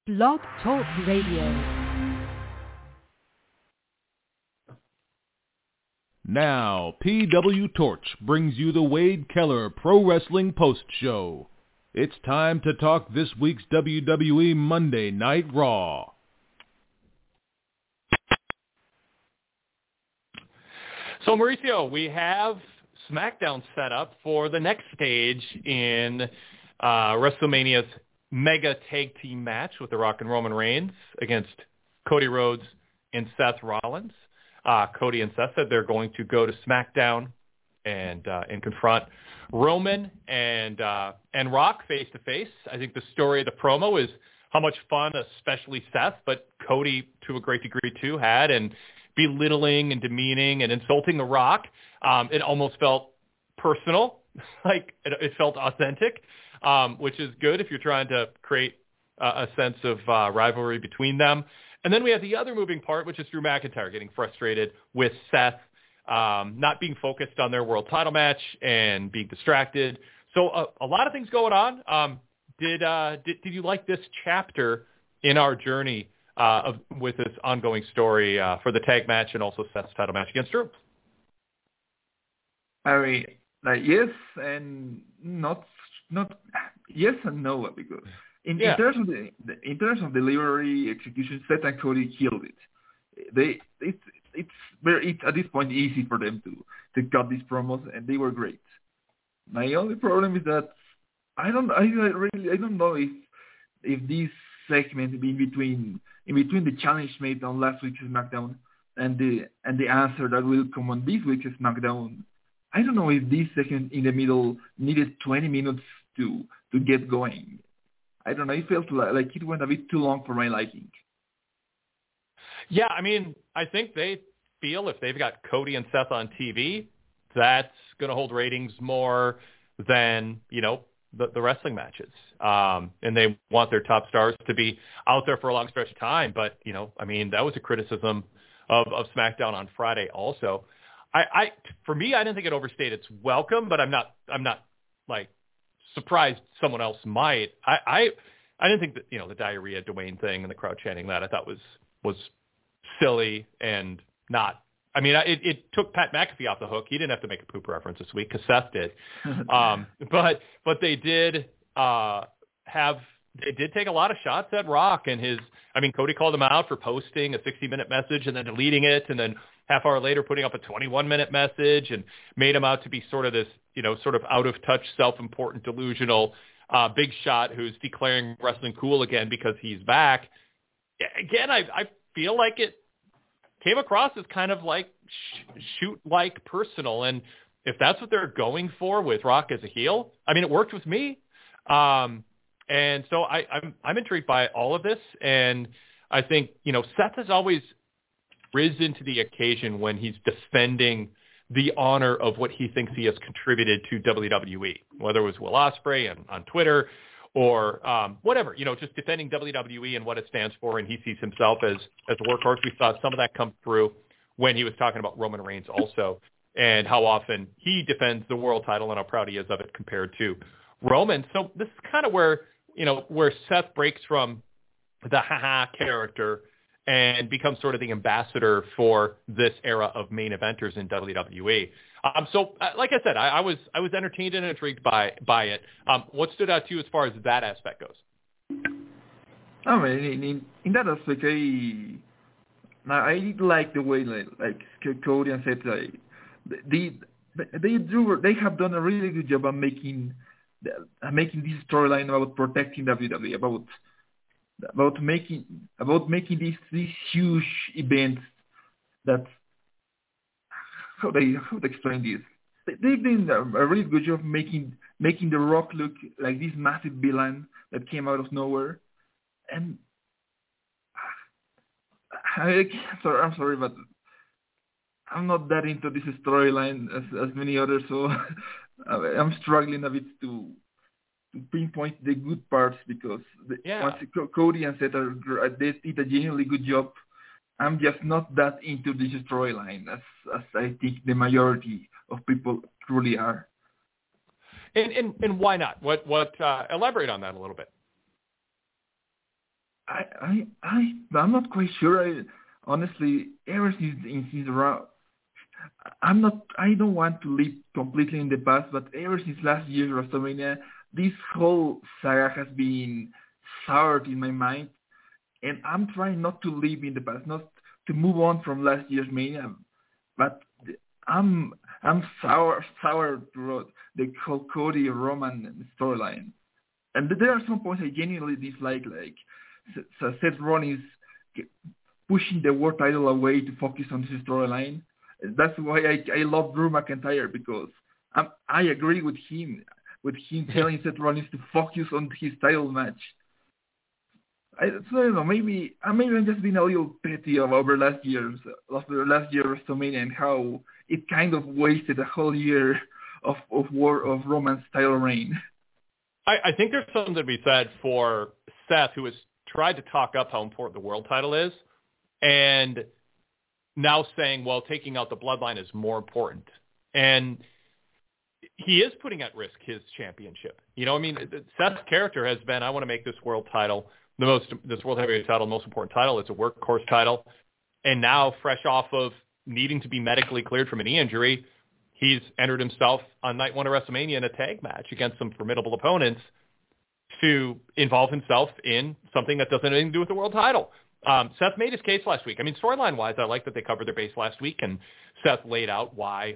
Blog Talk Radio. Now, PW Torch brings you the Wade Keller Pro Wrestling Post Show. It's time to talk this week's WWE Monday Night Raw. So, Mauricio, we have SmackDown set up for the next stage in WrestleMania's Mega Tag Team match with The Rock and Roman Reigns against Cody Rhodes and Seth Rollins. Cody and Seth said they're going to go to SmackDown and confront Roman and Rock face to face. I think the story of the promo is how much fun, especially Seth, but Cody to a great degree too had, and belittling and demeaning and insulting The Rock. It almost felt personal, like it felt authentic, which is good if you're trying to create a sense of rivalry between them. And then we have the other moving part, which is Drew McIntyre getting frustrated with Seth not being focused on their world title match and being distracted. So a lot of things going on. Did you like this chapter in our journey with this ongoing story for the tag match and also Seth's title match against Drew? I mean, yes and not yes and no, because in terms of delivery execution, Seth and Cody killed it. It's at this point easy for them to cut these promos, and they were great. My only problem is that I don't know if this segment in between the challenge made on last week's SmackDown and the answer that will come on this week's SmackDown, I don't know if this segment in the middle needed 20 minutes to get going. I don't know. It felt like it went a bit too long for my liking. Yeah, I mean, I think they feel if they've got Cody and Seth on TV, that's going to hold ratings more than, the wrestling matches. And they want their top stars to be out there for a long stretch of time. But, that was a criticism of SmackDown on Friday also. For me, I didn't think it overstayed its welcome, but I'm not like surprised someone else might. I didn't think that, the diarrhea Dwayne thing and the crowd chanting that I thought was silly and not. I mean, it took Pat McAfee off the hook. He didn't have to make a poop reference this week because Seth did. But they did take a lot of shots at Rock and Cody called him out for posting a 60-minute message and then deleting it, and then half hour later putting up a 21-minute message and made him out to be sort of this, sort of out of touch, self-important, delusional big shot who's declaring wrestling cool again because he's back. Again, I feel like it came across as kind of like shoot-like personal. And if that's what they're going for with Rock as a heel, it worked with me. And so I'm intrigued by all of this. And I think, Seth has always risen to the occasion when he's defending the honor of what he thinks he has contributed to WWE, whether it was Will Ospreay on Twitter or whatever, just defending WWE and what it stands for, and he sees himself as a workhorse. We saw some of that come through when he was talking about Roman Reigns also, and how often he defends the world title and how proud he is of it compared to Roman. So this is kind of where Seth breaks from the ha-ha character and becomes sort of the ambassador for this era of main eventers in WWE. So, like I said, I was entertained and intrigued by it. What stood out to you as far as that aspect goes? In that aspect, I did like the way like Cody and Seth, they have done a really good job of making this storyline about protecting WWE, about making these huge events that how to explain this. They've done a really good job making The Rock look like this massive villain that came out of nowhere. And I'm sorry, but I'm not that into this storyline as many others, so I'm struggling a bit to pinpoint the good parts, because once Cody and Seth they did a genuinely good job. I'm just not that into this storyline as I think the majority of people truly are. And why not? What elaborate on that a little bit. I'm not quite sure. Honestly, ever since round, I don't want to live completely in the past, but ever since last year's WrestleMania, this whole saga has been soured in my mind, and I'm trying not to live in the past, not to move on from last year's Mania, but I'm sour throughout the whole Cody Roman storyline, and there are some points I genuinely dislike, like Seth Rollins pushing the world title away to focus on his storyline. That's why I love Drew McIntyre, because I agree with him telling Seth Rollins to focus on his title match. I don't know, maybe I'm just being a little petty over last year's WrestleMania and how it kind of wasted a whole year of Roman's title reign. I think there's something to be said for Seth, who has tried to talk up how important the world title is, and now saying, well, taking out the bloodline is more important. And he is putting at risk his championship. You know, I mean, Seth's character has been, I want to make this world title, this world heavyweight title, the most important title. It's a workhorse title. And now, fresh off of needing to be medically cleared from a knee injury, he's entered himself on night one of WrestleMania in a tag match against some formidable opponents to involve himself in something that doesn't have anything to do with the world title. Seth made his case last week. I mean, storyline-wise, I like that they covered their base last week, and Seth laid out why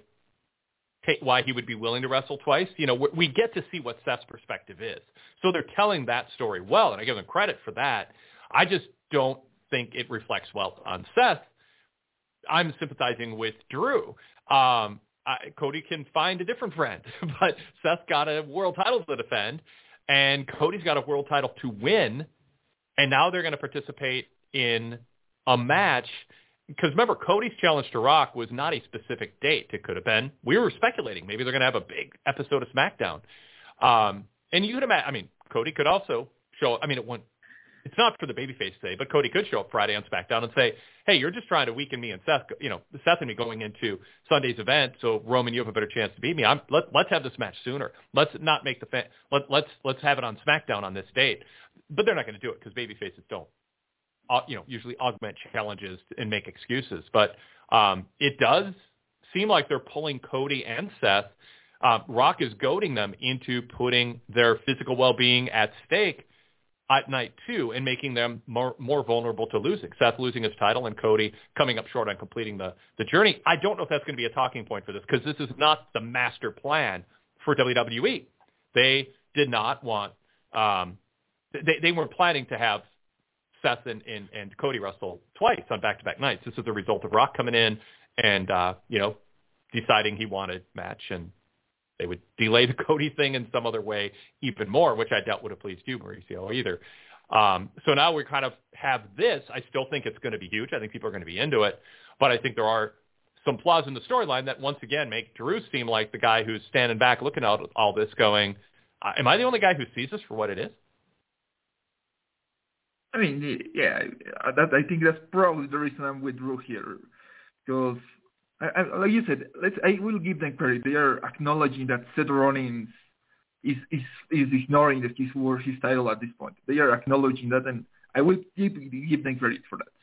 he would be willing to wrestle twice. You know, we get to see what Seth's perspective is. So they're telling that story well, and I give them credit for that. I just don't think it reflects well on Seth. I'm sympathizing with Drew. Cody can find a different friend, but Seth's got a world title to defend, and Cody's got a world title to win, and now they're going to participate in a match. Because remember, Cody's challenge to Rock was not a specific date. It could have been, we were speculating, maybe they're going to have a big episode of SmackDown. And you could imagine, I mean, Cody could also show, I mean, it's not for the babyface today, but Cody could show up Friday on SmackDown and say, hey, you're just trying to weaken me and Seth, Seth and me going into Sunday's event, so Roman, you have a better chance to beat me. Let's have this match sooner. Let's not make let's have it on SmackDown on this date. But they're not going to do it because babyfaces don't, usually augment challenges and make excuses. But it does seem like they're pulling Cody and Seth. Rock is goading them into putting their physical well-being at stake at night two and making them more vulnerable to losing. Seth losing his title and Cody coming up short on completing the journey. I don't know if that's going to be a talking point for this, because this is not the master plan for WWE. They did not want they weren't planning to have Seth and Cody wrestle twice on back-to-back nights. This is the result of Rock coming in and deciding he wanted match, and they would delay the Cody thing in some other way even more, which I doubt would have pleased you, Mauricio, either. So now we kind of have this. I still think it's going to be huge. I think people are going to be into it. But I think there are some flaws in the storyline that, once again, make Drew seem like the guy who's standing back looking at all this going, am I the only guy who sees this for what it is? I mean, yeah, I think that's probably the reason I'm with Drew here. Because, like you said, I will give them credit. They are acknowledging that Seth Rollins is ignoring his title at this point. They are acknowledging that, and I will give them credit for that.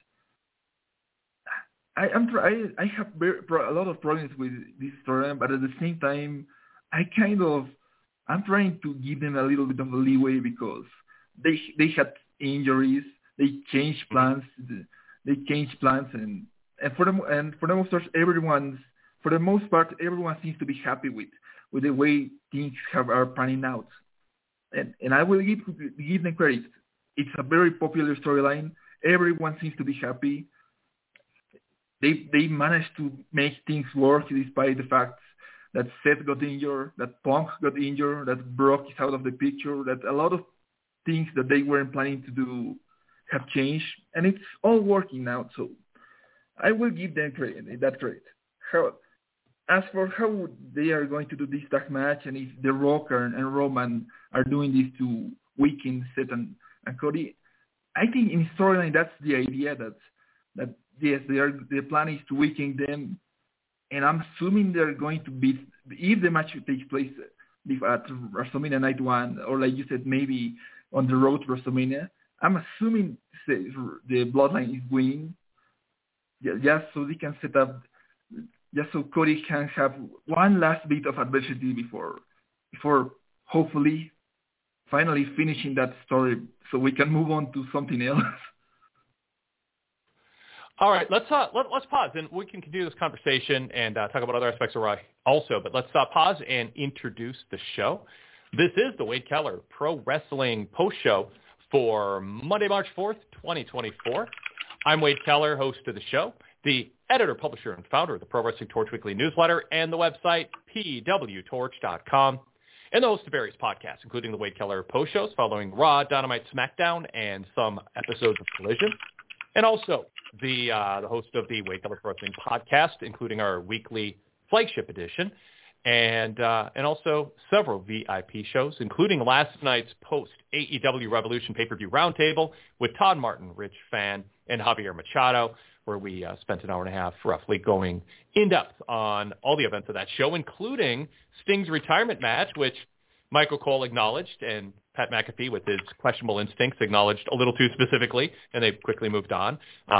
I have a lot of problems with this story, but at the same time, I'm trying to give them a little bit of a leeway, because they had injuries, they changed plans, and for the most part, everyone seems to be happy with the way things are panning out, and I will give them credit. It's a very popular storyline. Everyone seems to be happy. They managed to make things work despite the fact that Seth got injured, that Punk got injured, that Brock is out of the picture, that a lot of things that they weren't planning to do have changed, and it's all working now. So I will give them that credit. As for how they are going to do this tag match, and if The Rock and Roman are doing this to weaken Seth and Cody, I think in storyline that's the idea, that yes, their plan is to weaken them, and I'm assuming they're going to beat, if the match takes place at WrestleMania Night 1, or like you said, maybe on the road to WrestleMania, I'm assuming the Bloodline is winning, just so they can set up, just so Cody can have one last bit of adversity before hopefully finally finishing that story, so we can move on to something else. All right, let's pause, and we can continue this conversation and talk about other aspects of Raw also. But let's pause and introduce the show. This is the Wade Keller Pro Wrestling Post Show for Monday, March 4th, 2024. I'm Wade Keller, host of the show, the editor, publisher, and founder of the Pro Wrestling Torch Weekly newsletter and the website pwtorch.com, and the host of various podcasts, including the Wade Keller Post Shows following Raw, Dynamite, SmackDown, and some episodes of Collision. And also the host of the Wade Keller Pro Wrestling podcast, including our weekly flagship edition, and also several VIP shows, including last night's post-AEW Revolution pay-per-view roundtable with Todd Martin, Rich Fan, and Javier Machado, where we spent an hour and a half roughly going in-depth on all the events of that show, including Sting's retirement match, which Michael Cole acknowledged, and Pat McAfee, with his questionable instincts, acknowledged a little too specifically, and they quickly moved on.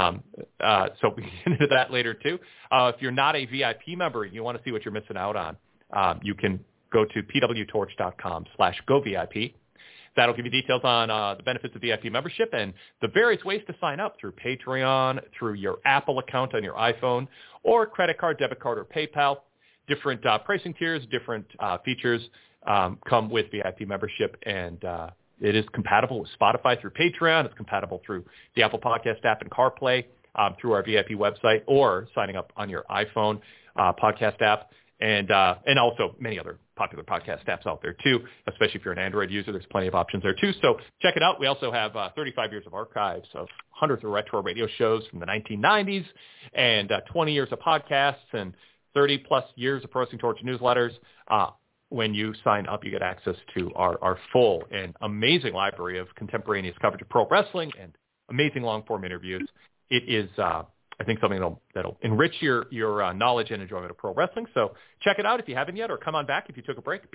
So we get into that later, too. If you're not a VIP member and you want to see what you're missing out on, you can go to pwtorch.com/govip. That'll give you details on the benefits of VIP membership and the various ways to sign up through Patreon, through your Apple account on your iPhone, or credit card, debit card, or PayPal. Different pricing tiers, different features come with VIP membership, and it is compatible with Spotify through Patreon. It's compatible through the Apple Podcast app and CarPlay through our VIP website, or signing up on your iPhone podcast app, and also many other popular podcast apps out there too, especially if you're an Android user. There's plenty of options there too, so check it out. We also have 35 years of archives of hundreds of retro radio shows from the 1990s, and 20 years of podcasts, and 30-plus years of Pro Wrestling Torch newsletters. When you sign up, you get access to our full and amazing library of contemporaneous coverage of pro wrestling and amazing long-form interviews. It is, I think, something that'll enrich your knowledge and enjoyment of pro wrestling. So check it out if you haven't yet, or come on back if you took a break.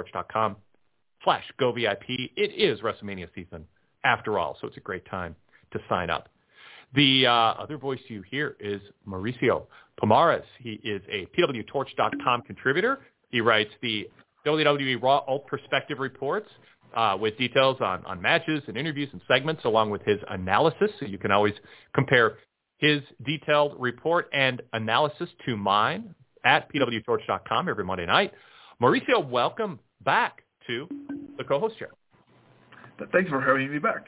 pwtorch.com/govip. It is WrestleMania season after all, so it's a great time to sign up. The other voice you hear is Mauricio Pomares. He is a pwtorch.com contributor. He writes the WWE Raw Alt Perspective reports with details on matches and interviews and segments, along with his analysis. So you can always compare his detailed report and analysis to mine at pwtorch.com every Monday night. Mauricio, welcome back to the co-host chair. Thanks for having me back.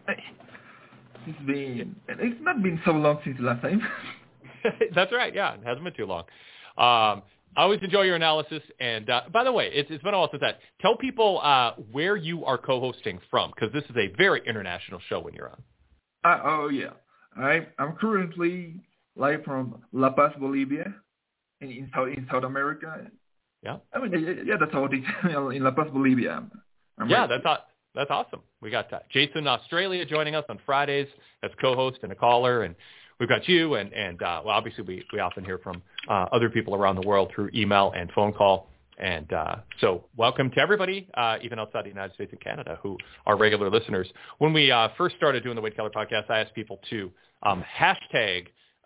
It's not been so long since last time. That's right. Yeah, it hasn't been too long. I always enjoy your analysis. And by the way, it's been a while since that. Tell people where you are co-hosting from, because this is a very international show when you're on. Oh, yeah. I'm currently live from La Paz, Bolivia, in South America. Yeah. I mean, yeah, that's how it is in La Paz, Bolivia. That's awesome. We got Jason in Australia joining us on Fridays as co-host and a caller, and we've got you, and well, obviously we often hear from other people around the world through email and phone call. And so welcome to everybody, even outside the United States and Canada, who are regular listeners. When we first started doing the Wade Keller podcast, I asked people to hashtag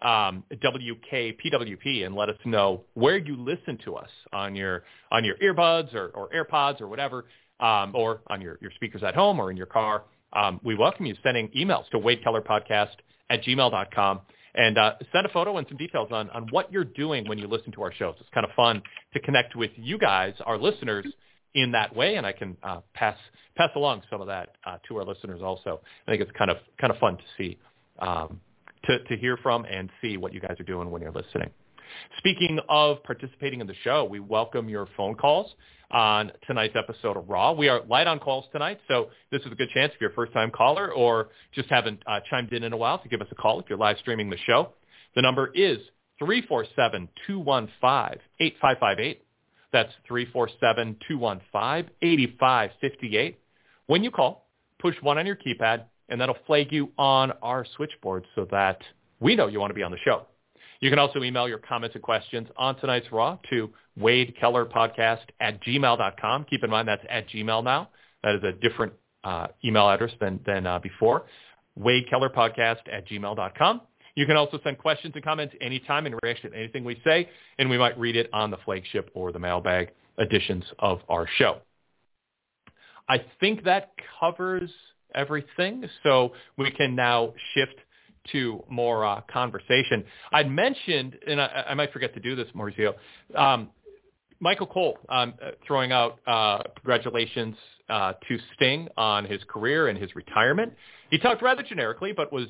WKPWP and let us know where you listen to us on your earbuds or AirPods or whatever, or on your speakers at home or in your car. We welcome you sending emails to wadekellerpodcast@gmail.com. And send a photo and some details on what you're doing when you listen to our shows. It's kind of fun to connect with you guys, our listeners, in that way, and I can pass along some of that to our listeners also. I think it's kind of fun to see, to hear from and see what you guys are doing when you're listening. Speaking of participating in the show, we welcome your phone calls on tonight's episode of Raw. We are light on calls tonight, so this is a good chance if you're a first-time caller or just haven't chimed in a while to give us a call if you're live streaming the show. The number is 347-215-8558. That's 347-215-8558. When you call, push 1 on your keypad, and that'll flag you on our switchboard so that we know you want to be on the show. You can also email your comments and questions on tonight's Raw to wadekellerpodcast@gmail.com. Keep in mind that's at Gmail now. That is a different email address than before, wadekellerpodcast@gmail.com. You can also send questions and comments anytime in reaction to anything we say, and we might read it on the flagship or the mailbag editions of our show. I think that covers everything, so we can now shift to more conversation. I'd mentioned, and I might forget to do this, Mauricio, Michael Cole throwing out congratulations to Sting on his career and his retirement. He talked rather generically, but was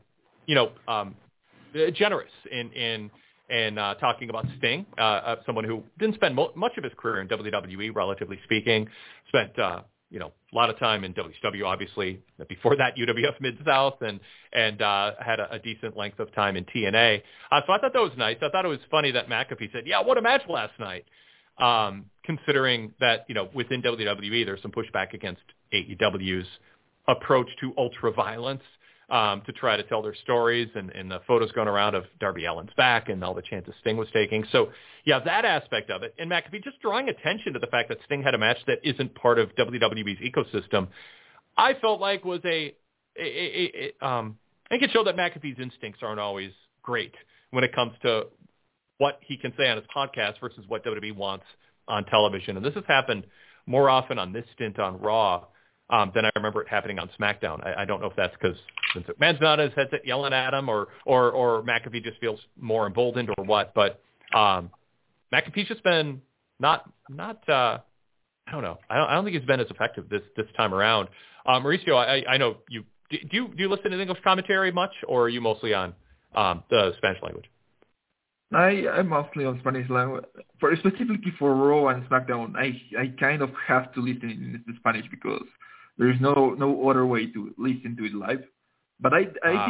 generous in talking about Sting, someone who didn't spend much of his career in WWE, relatively speaking. Spent a lot of time in WCW, obviously. Before that, UWF Mid-South, and had a decent length of time in TNA. So I thought that was nice. I thought it was funny that McAfee said, "Yeah, what a match last night." Considering that, within WWE, there's some pushback against AEW's approach to ultra-violence to try to tell their stories, and the photos going around of Darby Allin's back and all the chances Sting was taking. So, yeah, that aspect of it. And McAfee just drawing attention to the fact that Sting had a match that isn't part of WWE's ecosystem, I felt like was I think it showed that McAfee's instincts aren't always great when it comes to what he can say on his podcast versus what WWE wants on television. And this has happened more often on this stint on Raw than I remember it happening on SmackDown. I don't know if that's because Vince McMahon's not at his headset yelling at him, or McAfee just feels more emboldened, or what. But McAfee's just been not I don't know. I don't think he's been as effective this time around. Mauricio, I know you do you listen to English commentary much, or are you mostly on the Spanish language? I'm mostly on Spanish language. Specifically for Raw and SmackDown, I kind of have to listen in Spanish because there is no other way to listen to it live. But I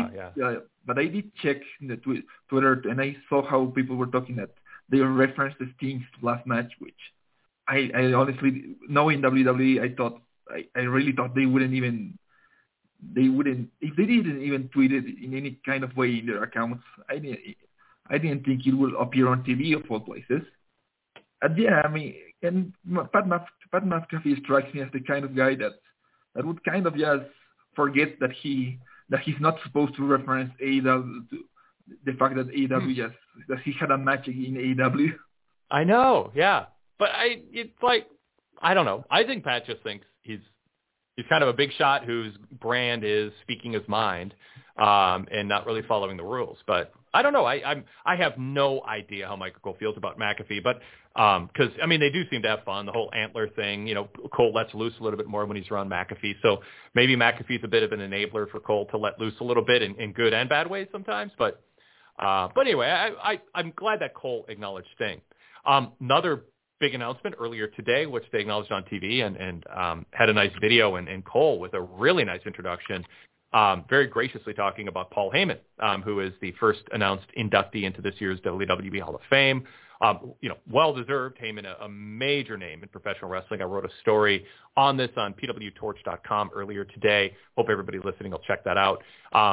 did check the Twitter, and I saw how people were talking that they referenced the Sting's last match, which I honestly, knowing WWE, I really thought they wouldn't if they didn't even tweet it in any kind of way in their accounts. I didn't think it would appear on TV of all places. And yeah, I mean, and Pat McAfee strikes me as the kind of guy that would kind of just forget that he's not supposed to reference AEW, the fact that AEW that he had a match in AEW. I know, yeah, but it's like, I don't know. I think Pat just thinks he's kind of a big shot whose brand is speaking his mind and not really following the rules. But I don't know. I have no idea how Michael Cole feels about McAfee, but because I mean they do seem to have fun. The whole antler thing, Cole lets loose a little bit more when he's around McAfee. So maybe McAfee's a bit of an enabler for Cole to let loose a little bit in good and bad ways sometimes. But anyway, I'm glad that Cole acknowledged Sting. Another big announcement earlier today, which they acknowledged on TV and had a nice video, and Cole with a really nice introduction. Very graciously talking about Paul Heyman, who is the first announced inductee into this year's WWE Hall of Fame. Well-deserved. Heyman, a major name in professional wrestling. I wrote a story on this on pwtorch.com earlier today. Hope everybody listening will check that out.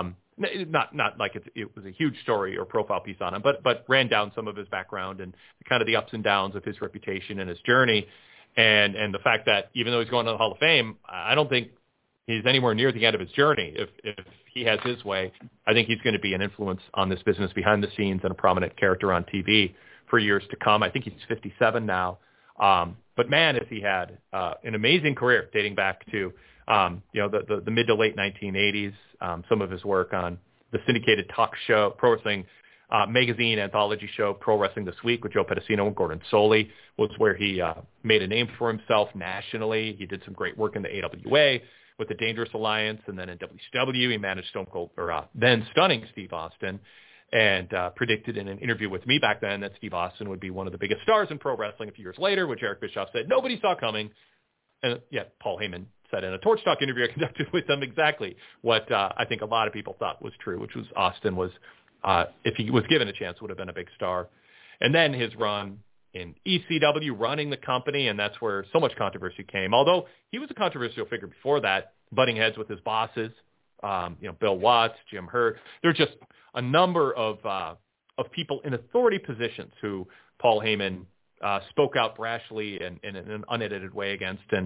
Not like it was a huge story or profile piece on him, but ran down some of his background and kind of the ups and downs of his reputation and his journey. And the fact that even though he's going to the Hall of Fame, I don't think he's anywhere near the end of his journey. If he has his way, I think he's going to be an influence on this business behind the scenes and a prominent character on TV for years to come. I think he's 57 now. But man, has he had an amazing career dating back to the mid to late 1980s. Some of his work on the syndicated talk show, Pro Wrestling magazine anthology show, Pro Wrestling This Week with Joe Pedicino and Gordon Soley, was where he made a name for himself nationally. He did some great work in the AWA with the Dangerous Alliance, and then in WCW, he managed Stone Cold, or then stunning Steve Austin, and predicted in an interview with me back then that Steve Austin would be one of the biggest stars in pro wrestling a few years later, which Eric Bischoff said nobody saw coming. And yet Paul Heyman said in a Torch Talk interview I conducted with him exactly what I think a lot of people thought was true, which was Austin was, if he was given a chance, would have been a big star. And then his run in ECW, running the company, and that's where so much controversy came. Although he was a controversial figure before that, butting heads with his bosses, Bill Watts, Jim Hurt. There's just a number of people in authority positions who Paul Heyman spoke out brashly and in an unedited way against. And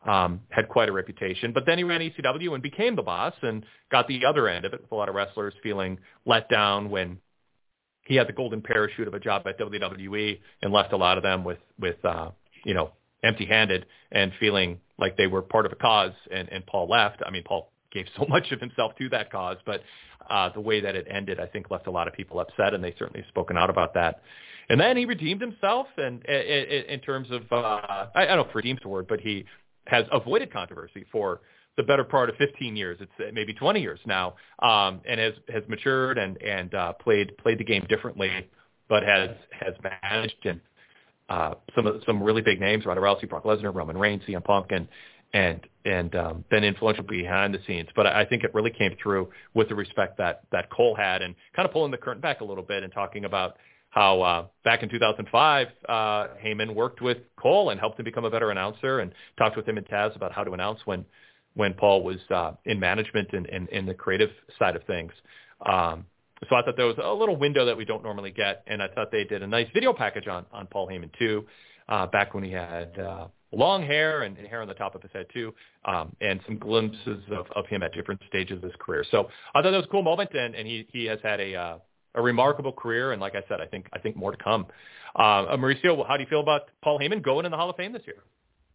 had quite a reputation. But then he ran ECW and became the boss and got the other end of it with a lot of wrestlers feeling let down when he had the golden parachute of a job at WWE and left a lot of them with empty-handed and feeling like they were part of a cause, and Paul left. I mean, Paul gave so much of himself to that cause, but the way that it ended, I think, left a lot of people upset, and they certainly have spoken out about that. And then he redeemed himself, and in terms of, I don't know if redeemed the word, but he has avoided controversy for the better part of 15 years. It's maybe 20 years now, and has matured and played the game differently, but has managed and some really big names: Ronda Rousey, Brock Lesnar, Roman Reigns, CM Punk, and been influential behind the scenes. But I think it really came through with the respect that Cole had, and kind of pulling the curtain back a little bit and talking about how back in 2005, Heyman worked with Cole and helped him become a better announcer, and talked with him and Taz about how to announce when Paul was in management and in the creative side of things. So I thought there was a little window that we don't normally get, and I thought they did a nice video package on Paul Heyman too, back when he had long hair and hair on the top of his head too, and some glimpses of him at different stages of his career. So I thought that was a cool moment, and he has had a remarkable career, and like I said, I think more to come. Mauricio, how do you feel about Paul Heyman going in the Hall of Fame this year?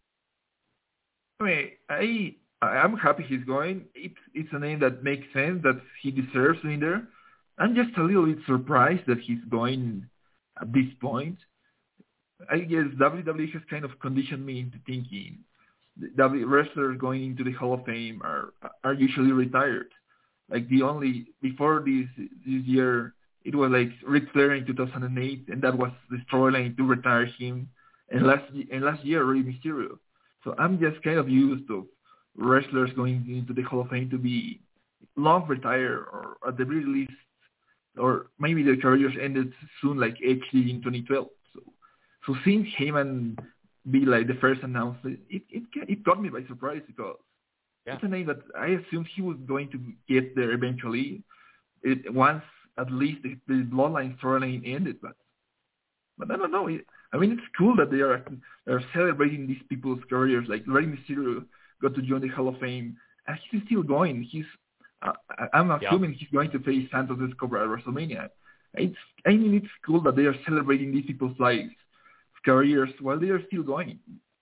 I mean, I'm happy he's going. It's a name that makes sense, that he deserves to be there. I'm just a little bit surprised that he's going at this point. I guess WWE has kind of conditioned me into thinking wrestlers going into the Hall of Fame are usually retired. Like before this year, it was like Ric Flair in 2008, and that was the storyline to retire him. And last year, Rey Mysterio. So I'm just kind of used to wrestlers going into the Hall of Fame to be long retired, or at the very least, or maybe their careers ended soon, like Edge did in 2012. So seeing Heyman be like the first announcement, it got me by surprise, because it's a name that I assumed he was going to get there eventually. Once at least the Bloodline storyline ended, but I don't know. I mean, it's cool that they're celebrating these people's careers. Like Rey Mysterio got to join the Hall of Fame, and he's still going. I'm assuming he's going to face Santos Escobar at WrestleMania. It's cool that they are celebrating these people's lives, careers, while they are still going.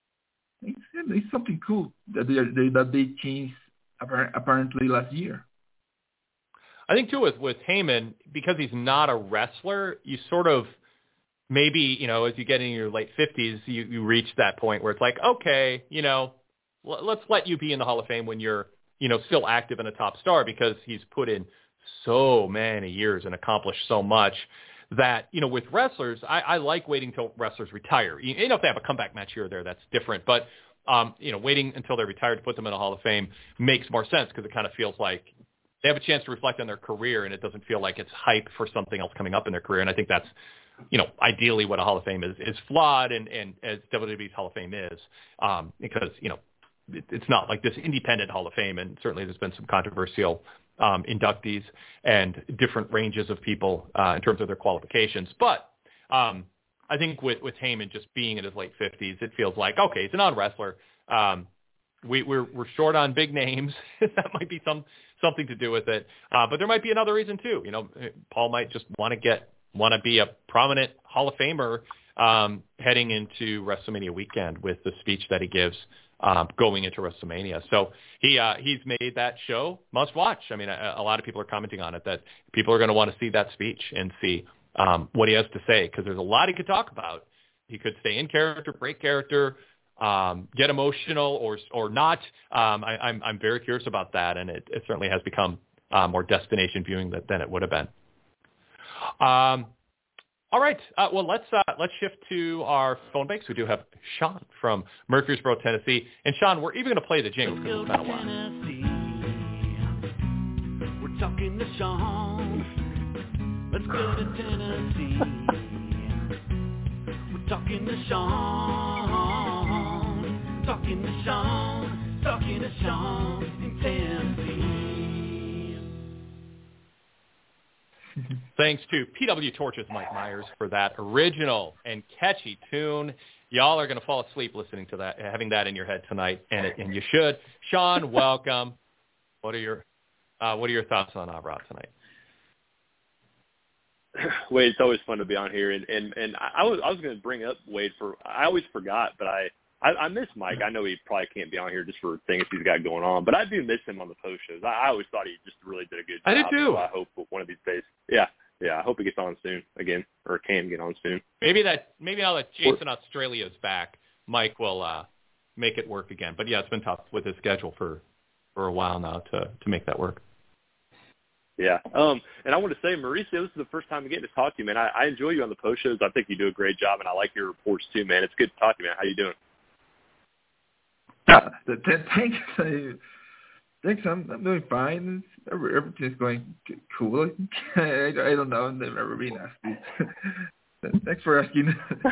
It's something cool that they changed apparently last year. I think too with Heyman, because he's not a wrestler, you sort of maybe, as you get in your late 50s, you reach that point where it's like, okay, let's let you be in the Hall of Fame when you're, still active and a top star, because he's put in so many years and accomplished so much that, with wrestlers, I like waiting till wrestlers retire. If they have a comeback match here or there, that's different. But, waiting until they're retired to put them in a Hall of Fame makes more sense, because it kind of feels like they have a chance to reflect on their career, and it doesn't feel like it's hype for something else coming up in their career. And I think that's, ideally what a Hall of Fame is flawed, and as WWE's Hall of Fame is, because, it's not like this independent Hall of Fame, and certainly there's been some controversial inductees and different ranges of people in terms of their qualifications. But I think with Heyman just being in his late 50s, it feels like, okay, he's a non-wrestler. We're short on big names. That might be something to do with it. But there might be another reason too. Paul might just want to be a prominent Hall of Famer heading into WrestleMania weekend with the speech that he gives going into WrestleMania. So he's made that show must watch. I mean, a lot of people are commenting on it, that people are going to want to see that speech and see what he has to say, because there's a lot he could talk about. He could stay in character, break character, get emotional or not. I'm very curious about that, and it certainly has become more destination viewing than it would have been. All right. Well, let's shift to our phone banks. We do have Sean from Murfreesboro, Tennessee. And Sean, we're even going to play the jingle because it's been a while. We're talking to Sean. Let's go to Tennessee. We're talking to Sean. Talking to Sean. Talking to Sean in Tennessee. Thanks to PW Torch's Mike Myers for that original and catchy tune. y'all are going to fall asleep listening to that, having that in your head tonight, and you should. Sean, welcome. What are your thoughts on Raw tonight? Wade, it's always fun to be on here, and I was going to bring up Wade I always forgot, but I miss Mike. I know he probably can't be on here just for things he's got going on, but I do miss him on the post shows. I always thought he just really did a good job. I did too. So I hope one of these days, yeah, I hope he gets on soon again, or can get on soon. Maybe now that Jason Australia's back, Mike will make it work again. But yeah, it's been tough with his schedule for a while now to make that work. Yeah. And I want to say, Mauricio, this is the first time I'm getting to talk to you, man. I enjoy you on the post shows. I think you do a great job, and I like your reports too, man. It's good to talk to you, man. How you doing? Thanks. I'm doing fine. Everything's going cool. I don't know. I've never been asked this. Thanks for asking.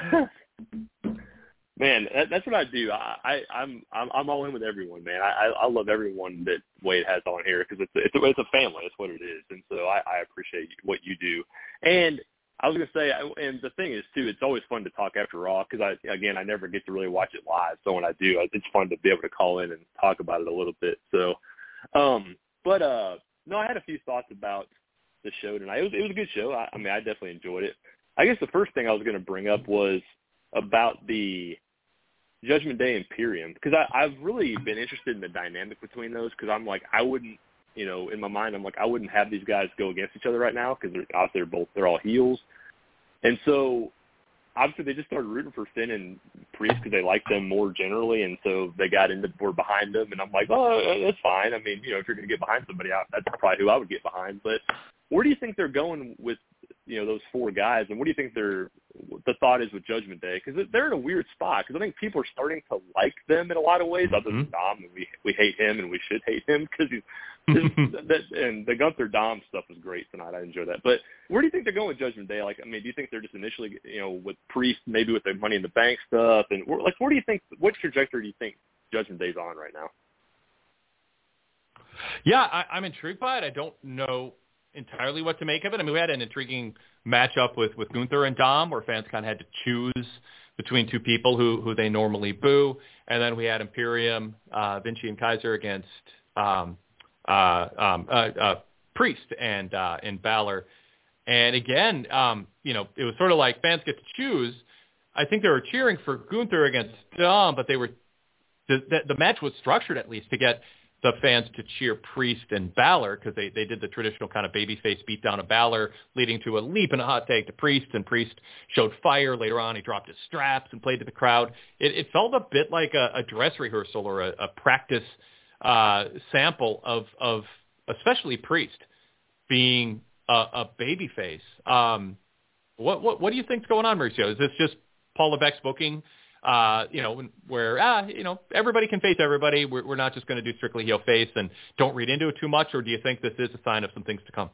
Man, that's what I do. I'm all in with everyone, man. I love everyone that Wade has on here because it's a family. That's what it is, and so I appreciate what you do. And I was gonna say, and the thing is too, it's always fun to talk after Raw because I never get to really watch it live. So when I do, it's fun to be able to call in and talk about it a little bit. So, no, I had a few thoughts about the show tonight. It was a good show. I mean, I definitely enjoyed it. I guess the first thing I was going to bring up was about the Judgment Day Imperium, because I've really been interested in the dynamic between those, because I'm like, I wouldn't, in my mind, I'm like, I wouldn't have these guys go against each other right now, because they're all heels. And so obviously they just started rooting for Finn and Priest because they like them more generally, and so they were behind them, and I'm like, oh, that's fine. I mean, if you're going to get behind somebody, that's probably who I would get behind. But where do you think they're going with, those four guys, and what do you think the thought is with Judgment Day? Because they're in a weird spot, because I think people are starting to like them in a lot of ways, other than Dom, and we hate him, and we should hate him, because and the Gunther Dom stuff was great tonight. I enjoyed that. But where do you think they're going with Judgment Day? Like, I mean, do you think they're just initially, with Priest, maybe with the Money in the Bank stuff, and where do you think, what trajectory do you think Judgment Day's on right now? Yeah, I'm intrigued by it. I don't know entirely what to make of it. I mean, we had an intriguing matchup with Gunther and Dom, where fans kind of had to choose between two people who they normally boo, and then we had Imperium, Vinci and Kaiser against Priest and Balor. And again, it was sort of like fans get to choose. I think they were cheering for Gunther against Dom, but the match was structured at least to get the fans to cheer Priest and Balor, because they did the traditional kind of babyface beatdown of Balor, leading to a leap and a hot tag to Priest, and Priest showed fire. Later on, he dropped his straps and played to the crowd. It felt a bit like a dress rehearsal or a practice sample of especially Priest being a babyface. What do you think's going on, Mauricio? Is this just Paul Levesque's booking? Where everybody can face everybody. We're not just going to do strictly heel face, and don't read into it too much, or do you think this is a sign of some things to come?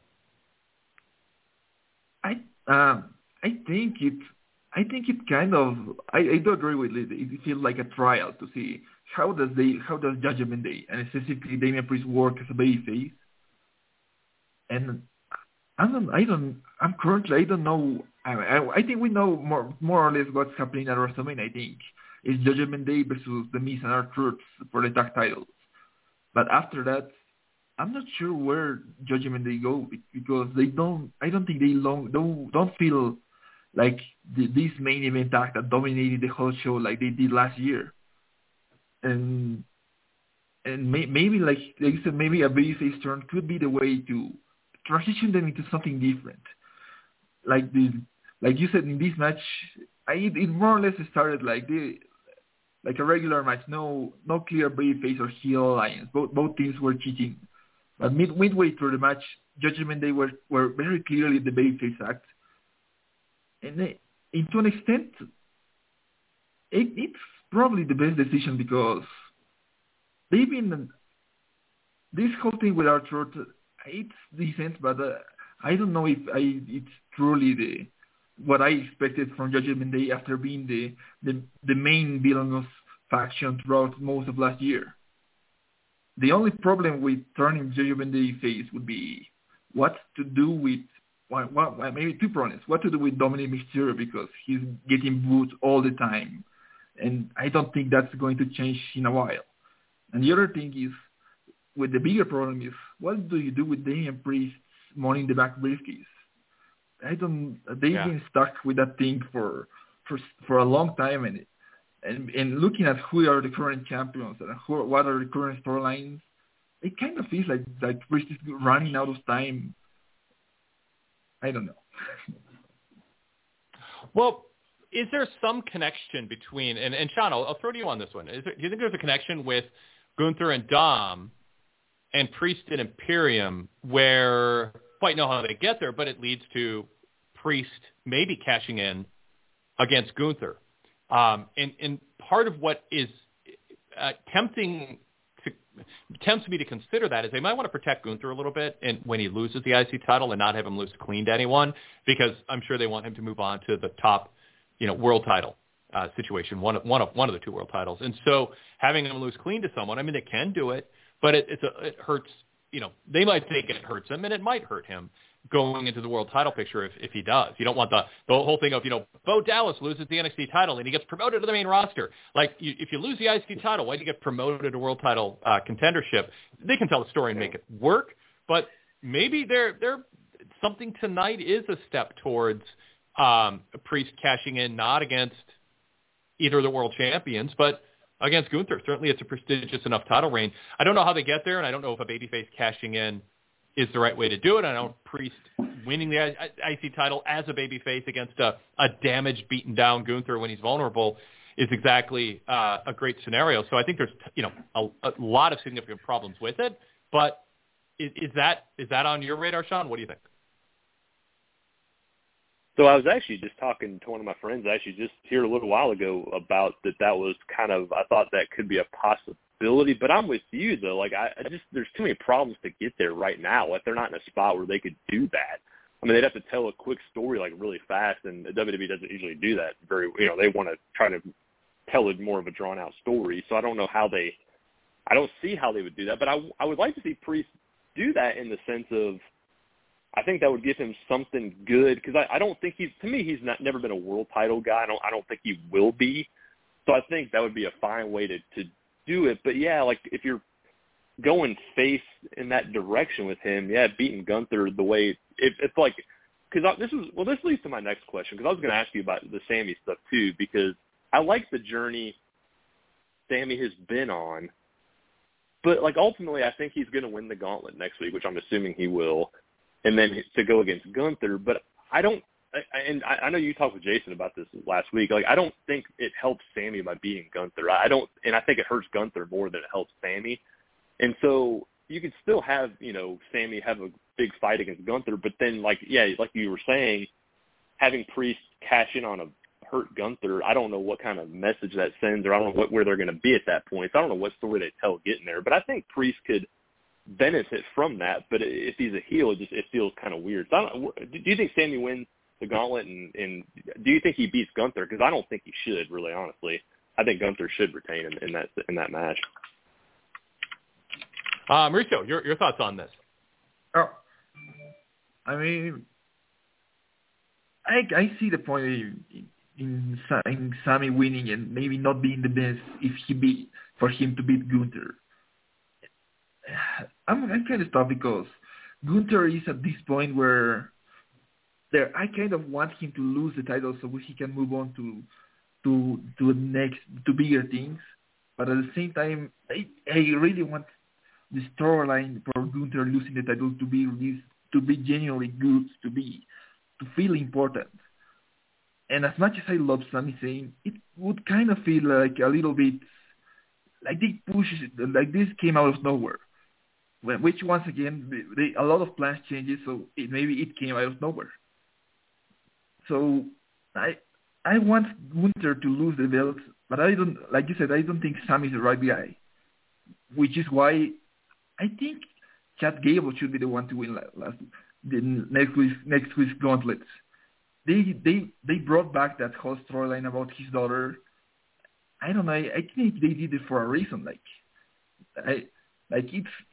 I think it kind of. I do agree with it. It feels like a trial to see how does Judgment Day and specifically Damian Priest work as a babyface. And I don't know. I think we know more or less what's happening at WrestleMania. I think it's Judgment Day versus The Miz and R-Truth for the tag titles. But after that, I'm not sure where Judgment Day go, because they don't. I don't think they don't feel like this main event act that dominated the whole show like they did last year. And maybe like you said, maybe a babyface turn could be the way to transition them into something different. Like you said in this match, it more or less started like a regular match, no clear babyface or heel alliance. Both teams were cheating, but midway through the match, Judgment Day were very clearly the babyface act, and to an extent, it's probably the best decision, because they've been this whole thing with R-Truth. It's decent, but I don't know if it's truly what I expected from Judgment Day after being the main villain of faction throughout most of last year. The only problem with turning Judgment Day face would be what to do with maybe two problems. What to do with Dominic Mysterio, because he's getting booed all the time, and I don't think that's going to change in a while. And the other thing is, with the bigger problem is, what do you do with Damian Priest's Money in the Bank briefcase? They've been stuck with that thing for a long time, and looking at who are the current champions and what are the current storylines, it kind of feels like Priest is running out of time. I don't know. Well, is there some connection between, and Sean, I'll throw to you on this one. Do you think there's a connection with Gunther and Dom and Priest and Imperium where quite know how they get there, but it leads to Priest maybe cashing in against Gunther? And part of what is tempts me to consider that is they might want to protect Gunther a little bit and when he loses the IC title and not have him lose clean to anyone, because I'm sure they want him to move on to the top, world title situation, one of the two world titles. And so having him lose clean to someone, I mean, they can do it, but it hurts. They might think it hurts him, and it might hurt him going into the world title picture if he does. You don't want the whole thing of, Bo Dallas loses the NXT title and he gets promoted to the main roster. Like, if you lose the IC title, why do you get promoted to world title contendership? They can tell the story and make it work, but maybe they're something tonight is a step towards Priest cashing in, not against either of the world champions, but against Gunther. Certainly it's a prestigious enough title reign. I don't know how they get there, and I don't know if a babyface cashing in is the right way to do it. I know Priest winning the IC title as a babyface against a damaged, beaten down Gunther when he's vulnerable is exactly a great scenario. So I think there's a lot of significant problems with it. But is that on your radar, Sean? What do you think? So I was actually just talking to one of my friends actually just here a little while ago about that was kind of, I thought that could be a possibility, but I'm with you though. Like there's too many problems to get there right now. Like they're not in a spot where they could do that. I mean, they'd have to tell a quick story like really fast, and WWE doesn't usually do that very, they want to try to tell it more of a drawn out story. So I don't see how they would do that, but I would like to see Priest do that in the sense of, I think that would give him something good because I don't think he's never been a world title guy. I don't think he will be. So I think that would be a fine way to do it. But yeah, like if you're going face in that direction with him, yeah, beating Gunther the way it's like, because this leads to my next question, because I was going to ask you about the Sammy stuff too, because I like the journey Sammy has been on, but like ultimately I think he's going to win the gauntlet next week, which I'm assuming he will. And then to go against Gunther, but I know you talked with Jason about this last week. Like, I don't think it helps Sammy by beating Gunther. I think it hurts Gunther more than it helps Sammy. And so you can still have, Sammy have a big fight against Gunther, but then like you were saying, having Priest cash in on a hurt Gunther, I don't know what kind of message that sends, or I don't know where they're going to be at that point. So I don't know what story they tell getting there, but I think Priest could benefit from that, but if he's a heel, it feels kind of weird. So do you think Sammy wins the gauntlet, and do you think he beats Gunther? Because I don't think he should, really, honestly. I think Gunther should retain in that match. Mauricio, your thoughts on this? Oh, I mean, I see the point in Sammy winning and maybe not being the best for him to beat Gunther. I'm kind of stuck because Gunther is at this point where I kind of want him to lose the title so he can move on to bigger things. But at the same time, I really want the storyline for Gunther losing the title to be genuinely good, to feel important. And as much as I love Sami Zayn, it would kind of feel like a little bit like they push it, like this came out of nowhere. Which once again, a lot of plans changes, so maybe it came out of nowhere. So I want Gunther to lose the belt, but I don't, like you said, I don't think Sam is the right guy. Which is why I think Chad Gable should be the one to win next week's gauntlets. They brought back that whole storyline about his daughter. I don't know. I think they did it for a reason.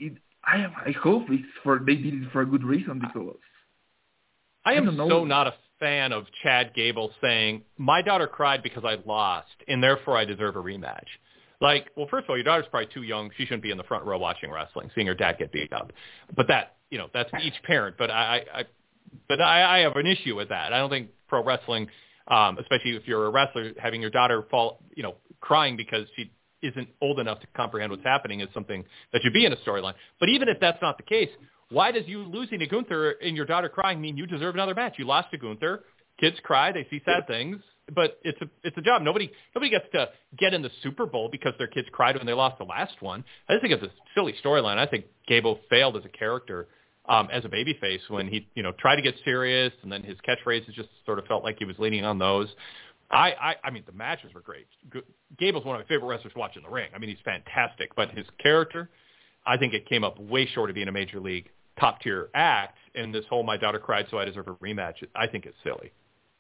I hope they did it for a good reason, because I am so not fan of Chad Gable saying, my daughter cried because I lost, and therefore I deserve a rematch. Like, well, first of all, your daughter's probably too young. She shouldn't be in the front row watching wrestling, seeing her dad get beat up. But that, that's each parent. But I have an issue with that. I don't think pro wrestling, especially if you're a wrestler, having your daughter fall, crying because she isn't old enough to comprehend what's happening is something that should be in a storyline. But even if that's not the case, why does you losing to Gunther and your daughter crying mean you deserve another match? You lost to Gunther. Kids cry. They see sad things. But it's a job. Nobody gets to get in the Super Bowl because their kids cried when they lost the last one. I just think it's a silly storyline. I think Gable failed as a character, as a babyface when he tried to get serious, and then his catchphrases just sort of felt like he was leaning on those. I mean, the matches were great. Gable's one of my favorite wrestlers to watch in the ring. I mean, he's fantastic. But his character, I think it came up way short of being a major league top-tier act. And this whole my daughter cried so I deserve a rematch, I think it's silly.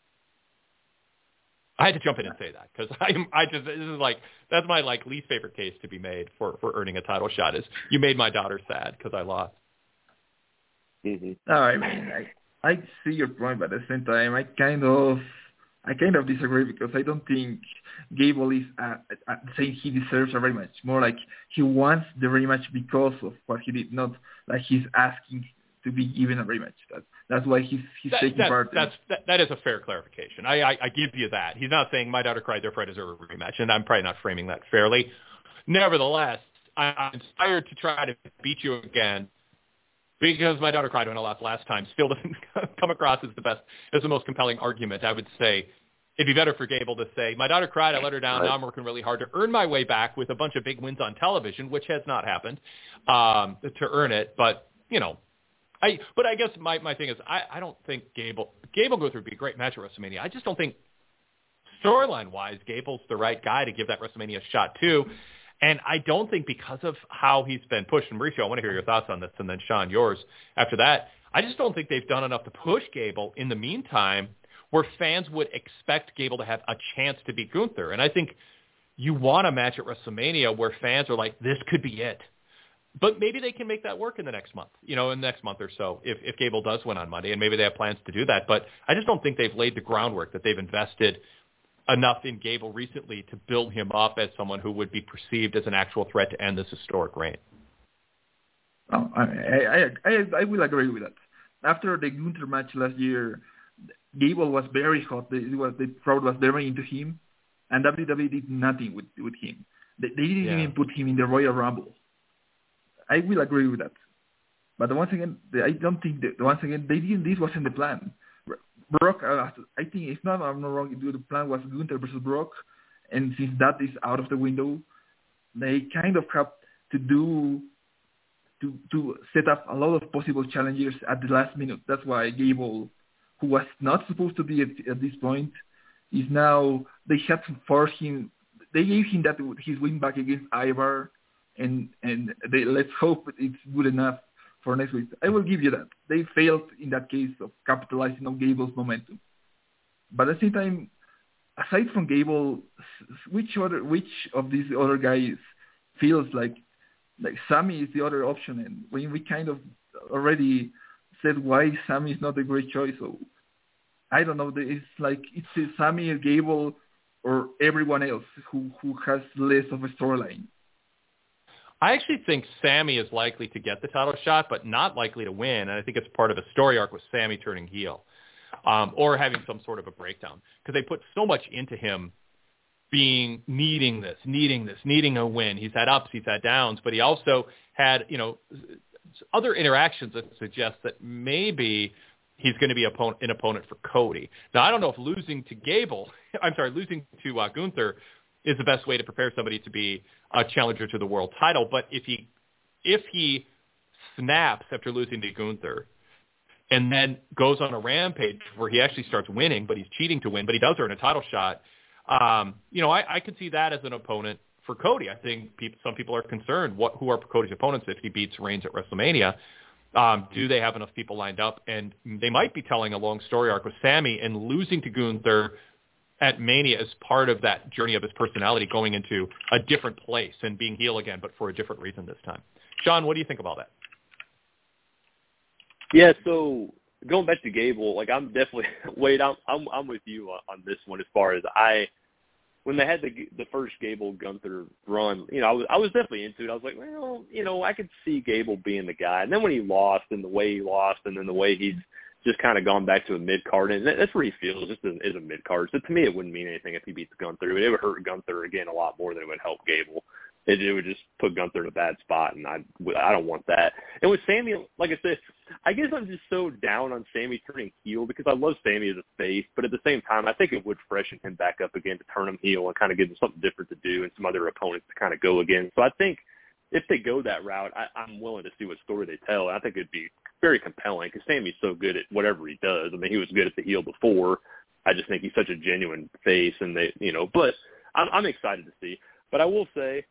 I had to jump in and say that because that's my least favorite case to be made for earning a title shot is you made my daughter sad because I lost. Mm-hmm. No, I mean, I see your point, but at the same time, I kind of disagree because I don't think Gable is saying he deserves a rematch. More like he wants the rematch because of what he did, not like he's asking to be given a rematch. That's why he's taking part. That is a fair clarification. I give you that. He's not saying my daughter cried, therefore I deserve a rematch, and I'm probably not framing that fairly. Nevertheless, I'm inspired to try to beat you again because my daughter cried when I lost last time. Still doesn't come across as the most compelling argument. I would say it'd be better for Gable to say, my daughter cried, I let her down, now I'm working really hard to earn my way back with a bunch of big wins on television, which has not happened, to earn it. But, I guess my thing is I don't think Gable Gunther would be a great match at WrestleMania. I just don't think storyline-wise Gable's the right guy to give that WrestleMania shot to. And I don't think because of how he's been pushed, and Mauricio, I want to hear your thoughts on this, and then Sean, yours after that. I just don't think they've done enough to push Gable in the meantime where fans would expect Gable to have a chance to beat Gunther. And I think you want a match at WrestleMania where fans are like, this could be it. But maybe they can make that work in the next month, in the next month or so, if Gable does win on Monday, and maybe they have plans to do that. But I just don't think they've laid the groundwork, that they've invested enough in Gable recently to build him up as someone who would be perceived as an actual threat to end this historic reign. Oh, I will agree with that. After the Gunther match last year, Gable was very hot. The crowd was very into him, and WWE did nothing with him. They didn't even put him in the Royal Rumble. I will agree with that. But once again, I don't think that, this wasn't the plan. Brock, I think, if not, I'm not wrong, the plan was Gunther versus Brock, and since that is out of the window, they kind of have to set up a lot of possible challengers at the last minute. That's why Gable, who was not supposed to be at this point, is now, they had to force him, they gave him that his win back against Ivar, and let's hope it's good enough for next week. I will give you that. They failed in that case of capitalizing on Gable's momentum. But at the same time, aside from Gable, which of these other guys feels like Sami is the other option? And we kind of already said why Sami is not a great choice. So I don't know. It's Sami or Gable or everyone else who has less of a storyline. I actually think Sami is likely to get the title shot, but not likely to win. And I think it's part of a story arc with Sami turning heel, or having some sort of a breakdown, because they put so much into him needing a win. He's had ups, he's had downs, but he also had, other interactions that suggest that maybe he's going to be an opponent for Cody. Now, I don't know if losing to Gunther is the best way to prepare somebody to be a challenger to the world title. But if he snaps after losing to Gunther and then goes on a rampage where he actually starts winning, but he's cheating to win, but he does earn a title shot, I could see that as an opponent for Cody. I think some people are concerned who are Cody's opponents if he beats Reigns at WrestleMania. Do they have enough people lined up? And they might be telling a long story arc with Sami, and losing to Gunther at Mania as part of that journey of his personality going into a different place and being heel again, but for a different reason this time. Sean, what do you think about that? Yeah, so going back to Gable, like I'm definitely Wade. I'm with you on this one as far as when they had the first Gable Gunther run, I was definitely into it. I was like, well, I could see Gable being the guy. And then when he lost, and the way he lost, and then the way he's just kind of gone back to a mid card, and that's where he feels just as a mid card. So to me, it wouldn't mean anything if he beats Gunther. It would hurt Gunther again a lot more than it would help Gable. It would just put Gunther in a bad spot, and I don't want that. And with Sammy, like I said, I guess I'm just so down on Sammy turning heel because I love Sammy as a face, but at the same time, I think it would freshen him back up again to turn him heel and kind of give him something different to do and some other opponents to kind of go again. So I think if they go that route, I'm willing to see what story they tell. And I think it'd be very compelling because Sammy's so good at whatever he does. I mean, he was good at the heel before. I just think he's such a genuine face, and but I'm excited to see. But I will say,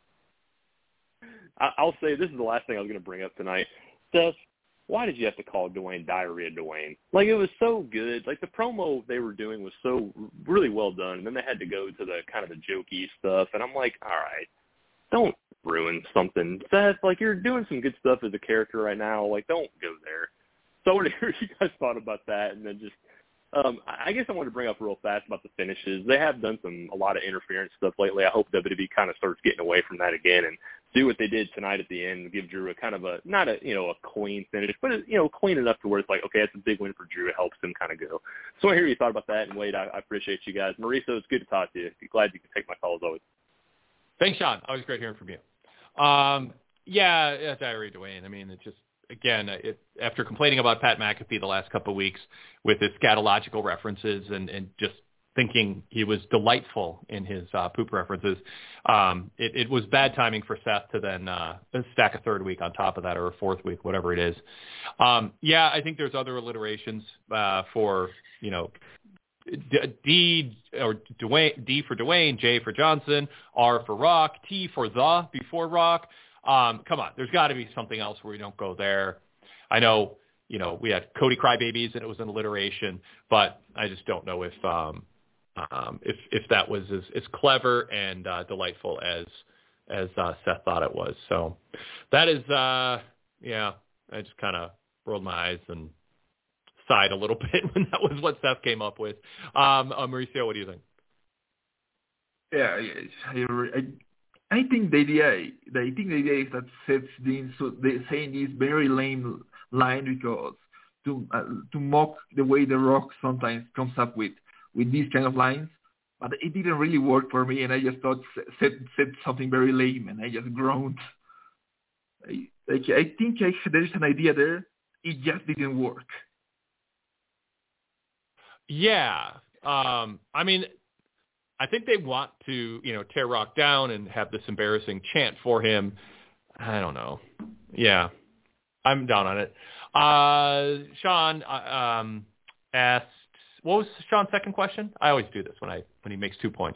I'll say this is the last thing I was going to bring up tonight. Seth, why did you have to call Dwayne Diarrhea Dwayne? Like, it was so good. Like, the promo they were doing was so really well done. And then they had to go to the kind of the jokey stuff. And I'm like, all right, don't ruin something. Seth, like, you're doing some good stuff as a character right now. Like, don't go there. So I want to hear what you guys thought about that. And then just, I guess I wanted to bring up real fast about the finishes. They have done a lot of interference stuff lately. I hope WWE kind of starts getting away from that again and do what they did tonight at the end and give Drew a kind of not a clean finish, but clean enough to where it's like, okay, that's a big win for Drew. It helps him kind of go. So I hear you thought about that. And Wade, I appreciate you guys. Mauricio, it's good to talk to you. Glad you could take my call as always. Thanks, Sean. Always great hearing from you. Diarrhea Dwayne. I mean, it just, again, after complaining about Pat McAfee the last couple of weeks with his scatological references and just thinking he was delightful in his poop references, it was bad timing for Seth to then stack a third week on top of that, or a fourth week, whatever it is. I think there's other alliterations for, D or Dwayne, D for Dwayne, J for Johnson, R for Rock, T for the before Rock. Come on, there's got to be something else where we don't go there. I know, we had Cody Crybabies and it was an alliteration, but I just don't know if that was as clever and delightful as Seth thought it was. So that is, I just kind of rolled my eyes and sighed a little bit when that was what Seth came up with. Mauricio, what do you think? Yeah, I think the idea is that Seth's being saying this very lame line because to mock the way The Rock sometimes comes up with these kind of lines, but it didn't really work for me, and I just thought said something very lame, and I just groaned. I think there's an idea there. It just didn't work. Yeah. I mean, I think they want to, tear Rock down and have this embarrassing chant for him. I don't know. Yeah. I'm down on it. Sean asked, what was Sean's second question? I always do this when he makes 2 points.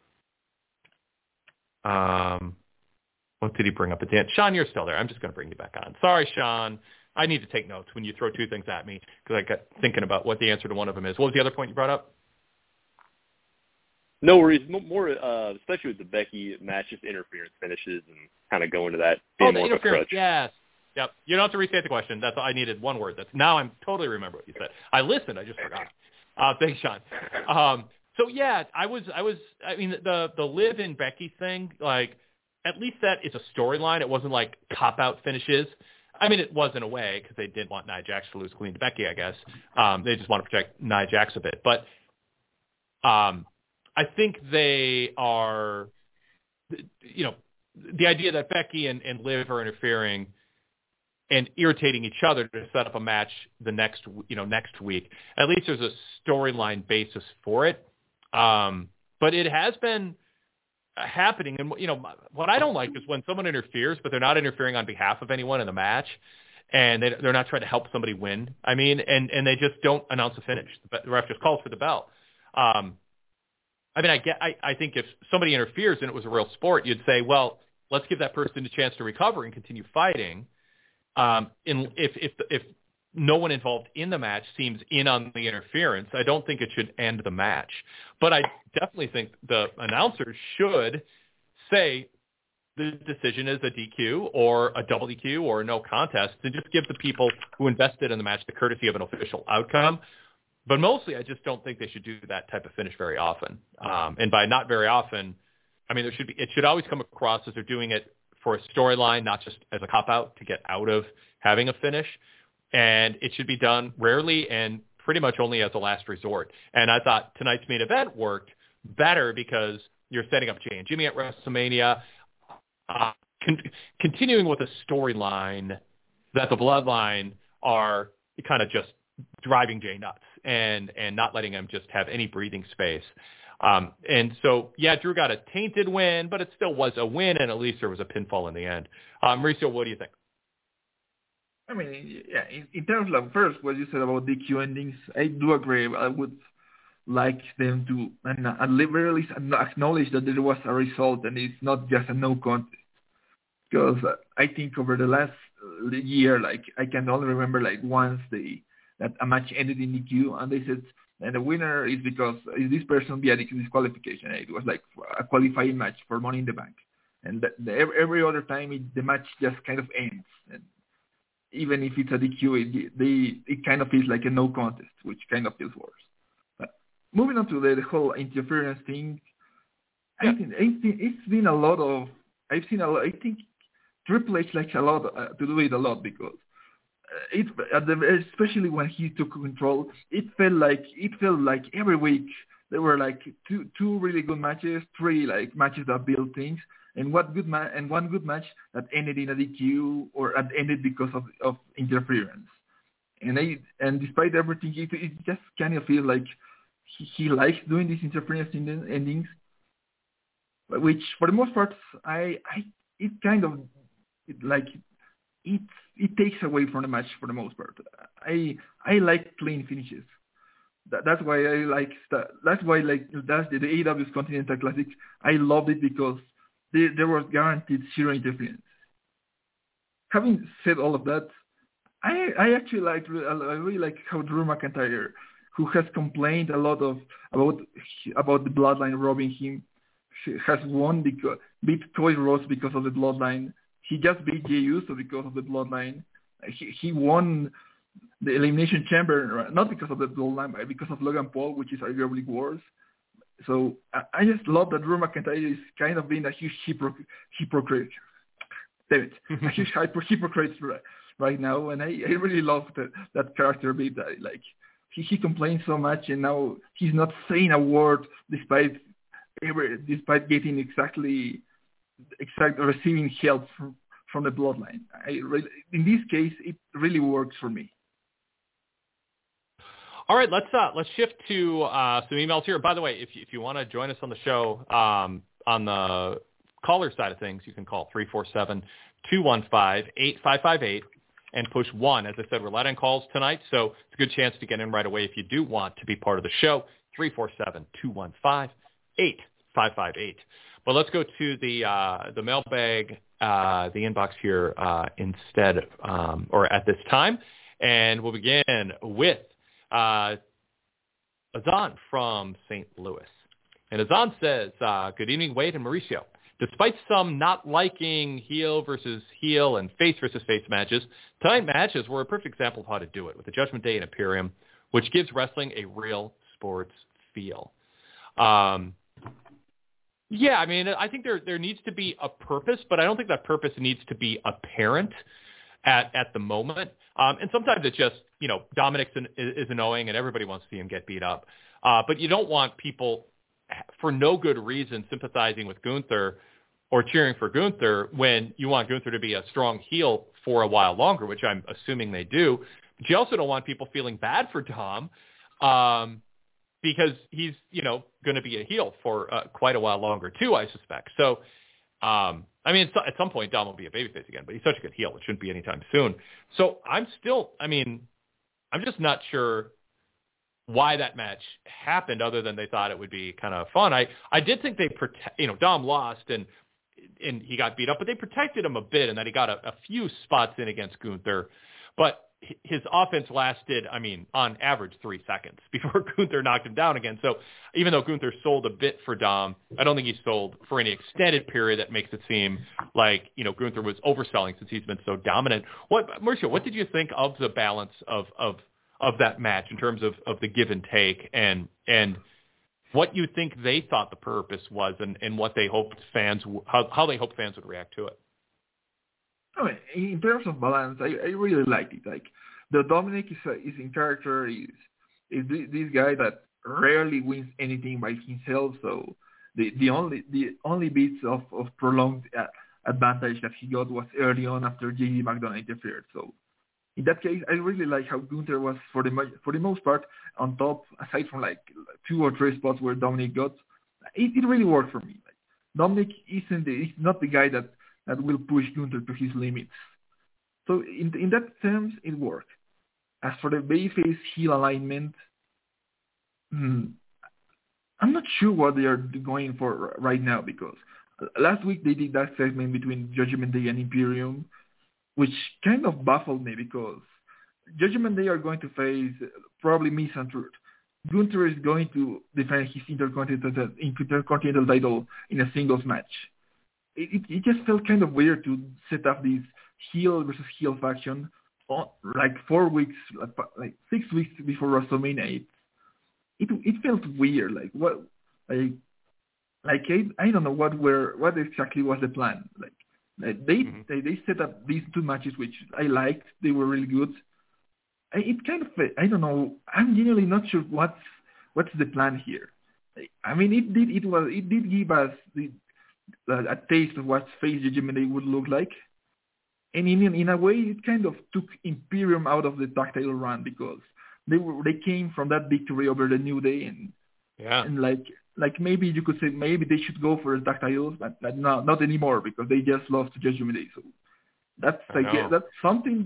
What did he bring up at the end? Sean, you're still there. I'm just going to bring you back on. Sorry, Sean. I need to take notes when you throw two things at me because I got thinking about what the answer to one of them is. What was the other point you brought up? No worries. More, especially with the Becky match, just interference finishes and kind of go into that. The interference, yes. Yep. You don't have to restate the question. That's all I needed. One word. Now I'm totally remember what you said. I listened. I just forgot. Thanks, Sean. So yeah, I mean, the Liv and Becky thing, like, at least that is a storyline. It wasn't like cop-out finishes. I mean, it was in a way because they didn't want Nia Jax to lose clean to Becky, I guess. They just want to protect Nia Jax a bit. But I think they are, the idea that Becky and Liv are interfering and irritating each other to set up a match the next week. At least there's a storyline basis for it. But it has been happening. And, what I don't like is when someone interferes, but they're not interfering on behalf of anyone in the match, and they're not trying to help somebody win. I mean, and they just don't announce a finish. The ref just calls for the bell. I think if somebody interferes and it was a real sport, you'd say, well, let's give that person a chance to recover and continue fighting. If no one involved in the match seems in on the interference, I don't think it should end the match. But I definitely think the announcers should say, the decision is a DQ or a double DQ or a no contest, and just give the people who invested in the match the courtesy of an official outcome. But mostly, I just don't think they should do that type of finish very often. And by not very often, I mean it should always come across as they're doing it for a storyline, not just as a cop-out to get out of having a finish. And it should be done rarely and pretty much only as a last resort. And I thought tonight's main event worked better because you're setting up Jay and Jimmy at WrestleMania, continuing with a storyline that the Bloodline are kind of just driving Jay nuts and not letting him just have any breathing space. And so, yeah, Drew got a tainted win, but it still was a win, and at least there was a pinfall in the end. Mauricio, what do you think? I mean, yeah, in terms of first what you said about DQ endings, I do agree. I would like them to at least acknowledge that there was a result and it's not just a no contest. Because I think over the last year, like I can only remember like once that a match ended in DQ and they said, and the winner is because this person via disqualification. It was like a qualifying match for Money in the Bank, and every other time the match just kind of ends. And even if it's a DQ, it kind of feels like a no contest, which kind of feels worse. But moving on to the whole interference thing, I think it's been a lot of. I've seen a lot. I think Triple H likes a lot to do it a lot because especially when he took control, it felt like every week there were like two really good matches, three like matches that build things, and one good match that ended in a DQ or ended because of interference. And despite everything, it just kind of feels like he likes doing these interference endings, which for the most part, it takes away from the match for the most part. I like clean finishes. That's why I like that. That's why that's the AEW's Continental Classic. I loved it because there was guaranteed zero interference. Having said all of that, I really like how Drew McIntyre, who has complained a lot about the Bloodline robbing him, has beat Cody Rhodes because of the Bloodline. He just beat Jey Uso because of the Bloodline. He won the Elimination Chamber not because of the Bloodline, but because of Logan Paul, which is arguably worse. So I just love that Drew McIntyre is kind of being a huge hypocrite. Damn it, a huge hypocrite right now, and I really love that character bit. Like he complains so much, and now he's not saying a word despite getting receiving help from the Bloodline. In this case, it really works for me. All right, let's shift to some emails here. By the way, if you want to join us on the show on the caller side of things, you can call 347-215-8558 and push 1. As I said, we're letting calls tonight, so it's a good chance to get in right away if you do want to be part of the show. 347-215-8558. But let's go to the mailbag, the inbox here instead, or at this time, and we'll begin with Azan from St. Louis. And Azan says, good evening, Wade and Mauricio. Despite some not liking heel versus heel and face versus face matches, tonight matches were a perfect example of how to do it with the Judgment Day and Imperium, which gives wrestling a real sports feel. Yeah, I mean, I think there needs to be a purpose, but I don't think that purpose needs to be apparent at the moment. And sometimes it's just, Dominic is annoying and everybody wants to see him get beat up. But you don't want people for no good reason sympathizing with Gunther or cheering for Gunther when you want Gunther to be a strong heel for a while longer, which I'm assuming they do. But you also don't want people feeling bad for Dom because he's, going to be a heel for quite a while longer too, I suspect. So, I mean, at some point Dom will be a babyface again, but he's such a good heel. It shouldn't be anytime soon. So I'm just not sure why that match happened other than they thought it would be kind of fun. I did think they Dom lost and he got beat up, but they protected him a bit and that he got a few spots in against Gunther. But his offense lasted, I mean, on average 3 seconds before Gunther knocked him down again. So even though Gunther sold a bit for Dom, I don't think he sold for any extended period that makes it seem like, Gunther was overselling since he's been so dominant. Mauricio, what did you think of the balance of that match in terms of the give and take and what you think they thought the purpose was and what they hoped how they hoped fans would react to it? I mean, in terms of balance, I really liked it. Like, the Dominic is in character, is this guy that rarely wins anything by himself. So the only bits of prolonged advantage that he got was early on after JD McDonagh interfered. So in that case, I really like how Gunther was for the most part on top, aside from like 2 or 3 spots where Dominic got. It really worked for me. Like, Dominic is not the guy that will push Gunther to his limits. So in that terms, it worked. As for the babyface heel alignment, I'm not sure what they are going for right now, because last week they did that segment between Judgment Day and Imperium, which kind of baffled me because Judgment Day are going to face probably Miz and Truth. Gunther is going to defend his Intercontinental title in a singles match. It just felt kind of weird to set up this heel versus heel faction like 4 weeks, like 6 weeks before WrestleMania. It felt weird. Like what? Like I don't know what exactly was the plan. Like they set up these 2 matches which I liked. They were really good. It kind of, I don't know. I'm genuinely not sure what's the plan here. I mean, it did give us a taste of what face Judgment Day would look like, and in a way, it kind of took Imperium out of the tag title run because they came from that victory over the New Day, and like maybe you could say maybe they should go for the tag titles, but not anymore because they just lost to Judgment Day. So that's that's something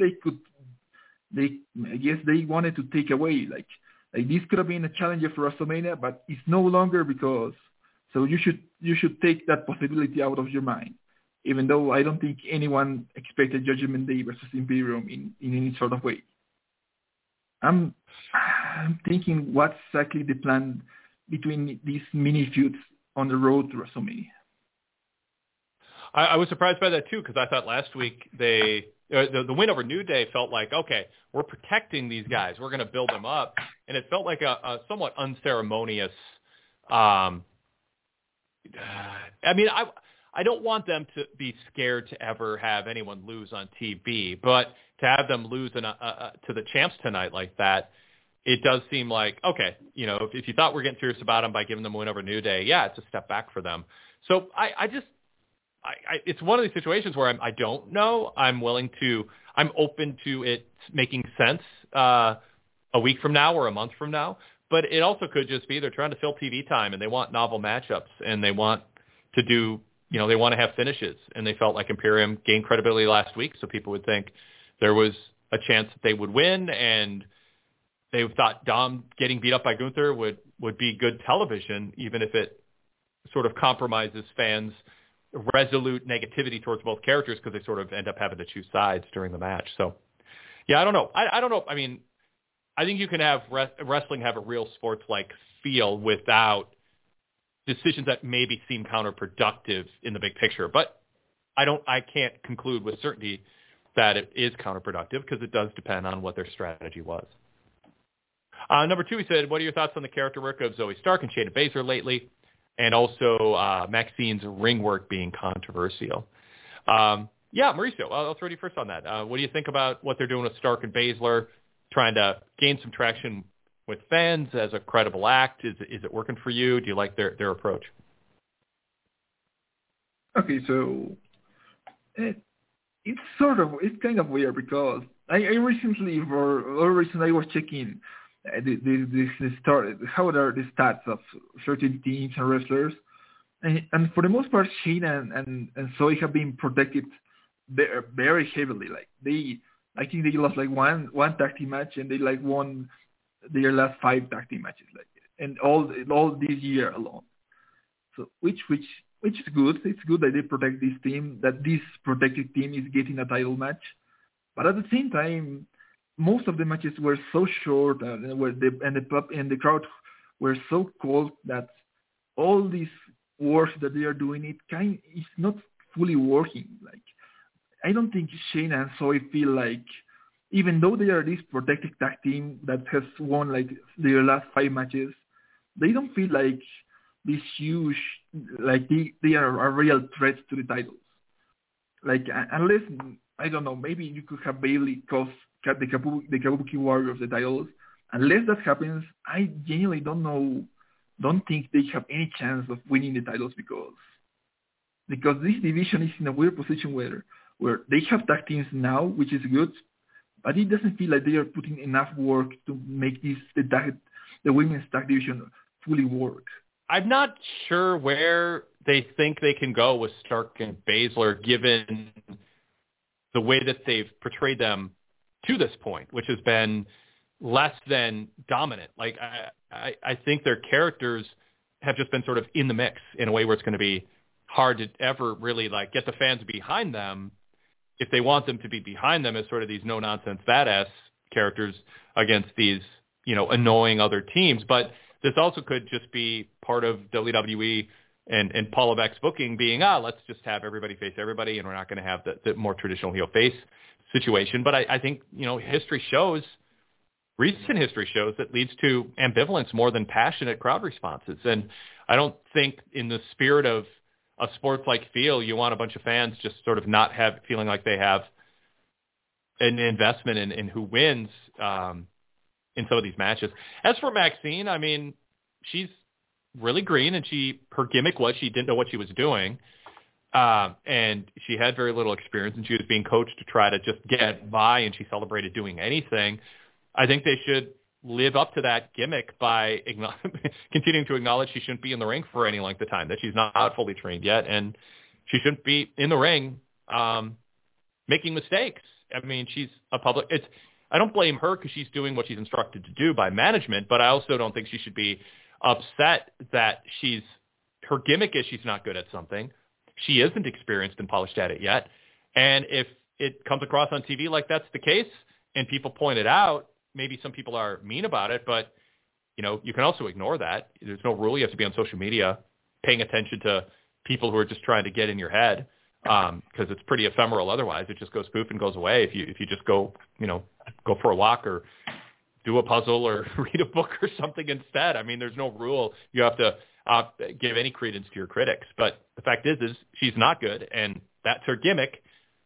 I guess they wanted to take away. Like this could have been a challenger for WrestleMania, but it's no longer because. So you should take that possibility out of your mind, even though I don't think anyone expected Judgment Day versus Imperium in any sort of way. I'm thinking what's exactly the plan between these mini feuds on the road to WrestleMania. I was surprised by that too because I thought last week the win over New Day felt like, okay, we're protecting these guys, we're going to build them up, and it felt like a somewhat unceremonious. I mean, I don't want them to be scared to ever have anyone lose on TV, but to have them lose to the champs tonight like that, it does seem like, okay, if you thought we're getting serious about them by giving them a win over New Day, yeah, it's a step back for them. So it's one of these situations where I don't know. I'm open to it making sense a week from now or a month from now. But it also could just be they're trying to fill TV time and they want novel matchups and they want to do, they want to have finishes. And they felt like Imperium gained credibility last week, so people would think there was a chance that they would win. And they thought Dom getting beat up by Gunther would be good television, even if it sort of compromises fans' resolute negativity towards both characters because they sort of end up having to choose sides during the match. So, yeah, I don't know. I don't know. I mean, I think you can have wrestling have a real sports-like feel without decisions that maybe seem counterproductive in the big picture. But I can't conclude with certainty that it is counterproductive because it does depend on what their strategy was. Number 2, he said, what are your thoughts on the character work of Zoe Stark and Shayna Baszler lately, and also Maxine's ring work being controversial? Yeah, Mauricio, I'll throw you first on that. What do you think about what they're doing with Stark and Baszler? Trying to gain some traction with fans as a credible act? Is it working for you? Do you like their approach? Okay, so it's kind of weird because I recently I was checking how are the stats of certain teams and wrestlers, and for the most part, Shayna and Zoe have been protected very heavily. Like I think they lost like one tag team match, and they like won their last 5 tag team matches, like, and all this year alone. So which is good. It's good that they protect this team, that this protected team is getting a title match. But at the same time, most of the matches were so short and the crowd were so cold that all this work that they are doing is not fully working. Like, I don't think Shayna and Zoe feel like, even though they are this protected tag team that has won like their last 5 matches, they don't feel like this huge, like they are a real threat to the titles. Like, unless, I don't know, maybe you could have Bayley cut the Kabuki Warriors the titles. Unless that happens, I genuinely don't think they have any chance of winning the titles because this division is in a weird position where they have tag teams now, which is good, but it doesn't feel like they are putting enough work to make the women's tag division fully work. I'm not sure where they think they can go with Stark and Baszler, given the way that they've portrayed them to this point, which has been less than dominant. Like, I think their characters have just been sort of in the mix in a way where it's going to be hard to ever really like get the fans behind them if they want them to be behind them as sort of these no-nonsense badass characters against these, annoying other teams. But this also could just be part of WWE and Paul Levesque's booking being, let's just have everybody face everybody, and we're not going to have the more traditional heel face situation. But I think, recent history shows that leads to ambivalence more than passionate crowd responses. And I don't think in the spirit of a sports-like feel, you want a bunch of fans just sort of not feeling like they have an investment in who wins in some of these matches. As for Maxine, I mean, she's really green, and her gimmick was she didn't know what she was doing, and she had very little experience, and she was being coached to try to just get by, and she celebrated doing anything. I think they should live up to that gimmick by continuing to acknowledge she shouldn't be in the ring for any length of time, that she's not fully trained yet, and she shouldn't be in the ring making mistakes. I mean, she's a public... I don't blame her because she's doing what she's instructed to do by management, but I also don't think she should be upset that her gimmick is she's not good at something. She isn't experienced and polished at it yet. And if it comes across on TV like that's the case and people point it out, maybe some people are mean about it, but you can also ignore that. There's no rule. You have to be on social media paying attention to people who are just trying to get in your head because it's pretty ephemeral otherwise. It just goes poof and goes away if you just go for a walk or do a puzzle or read a book or something instead. I mean, there's no rule. You have to give any credence to your critics. But the fact is she's not good, and that's her gimmick.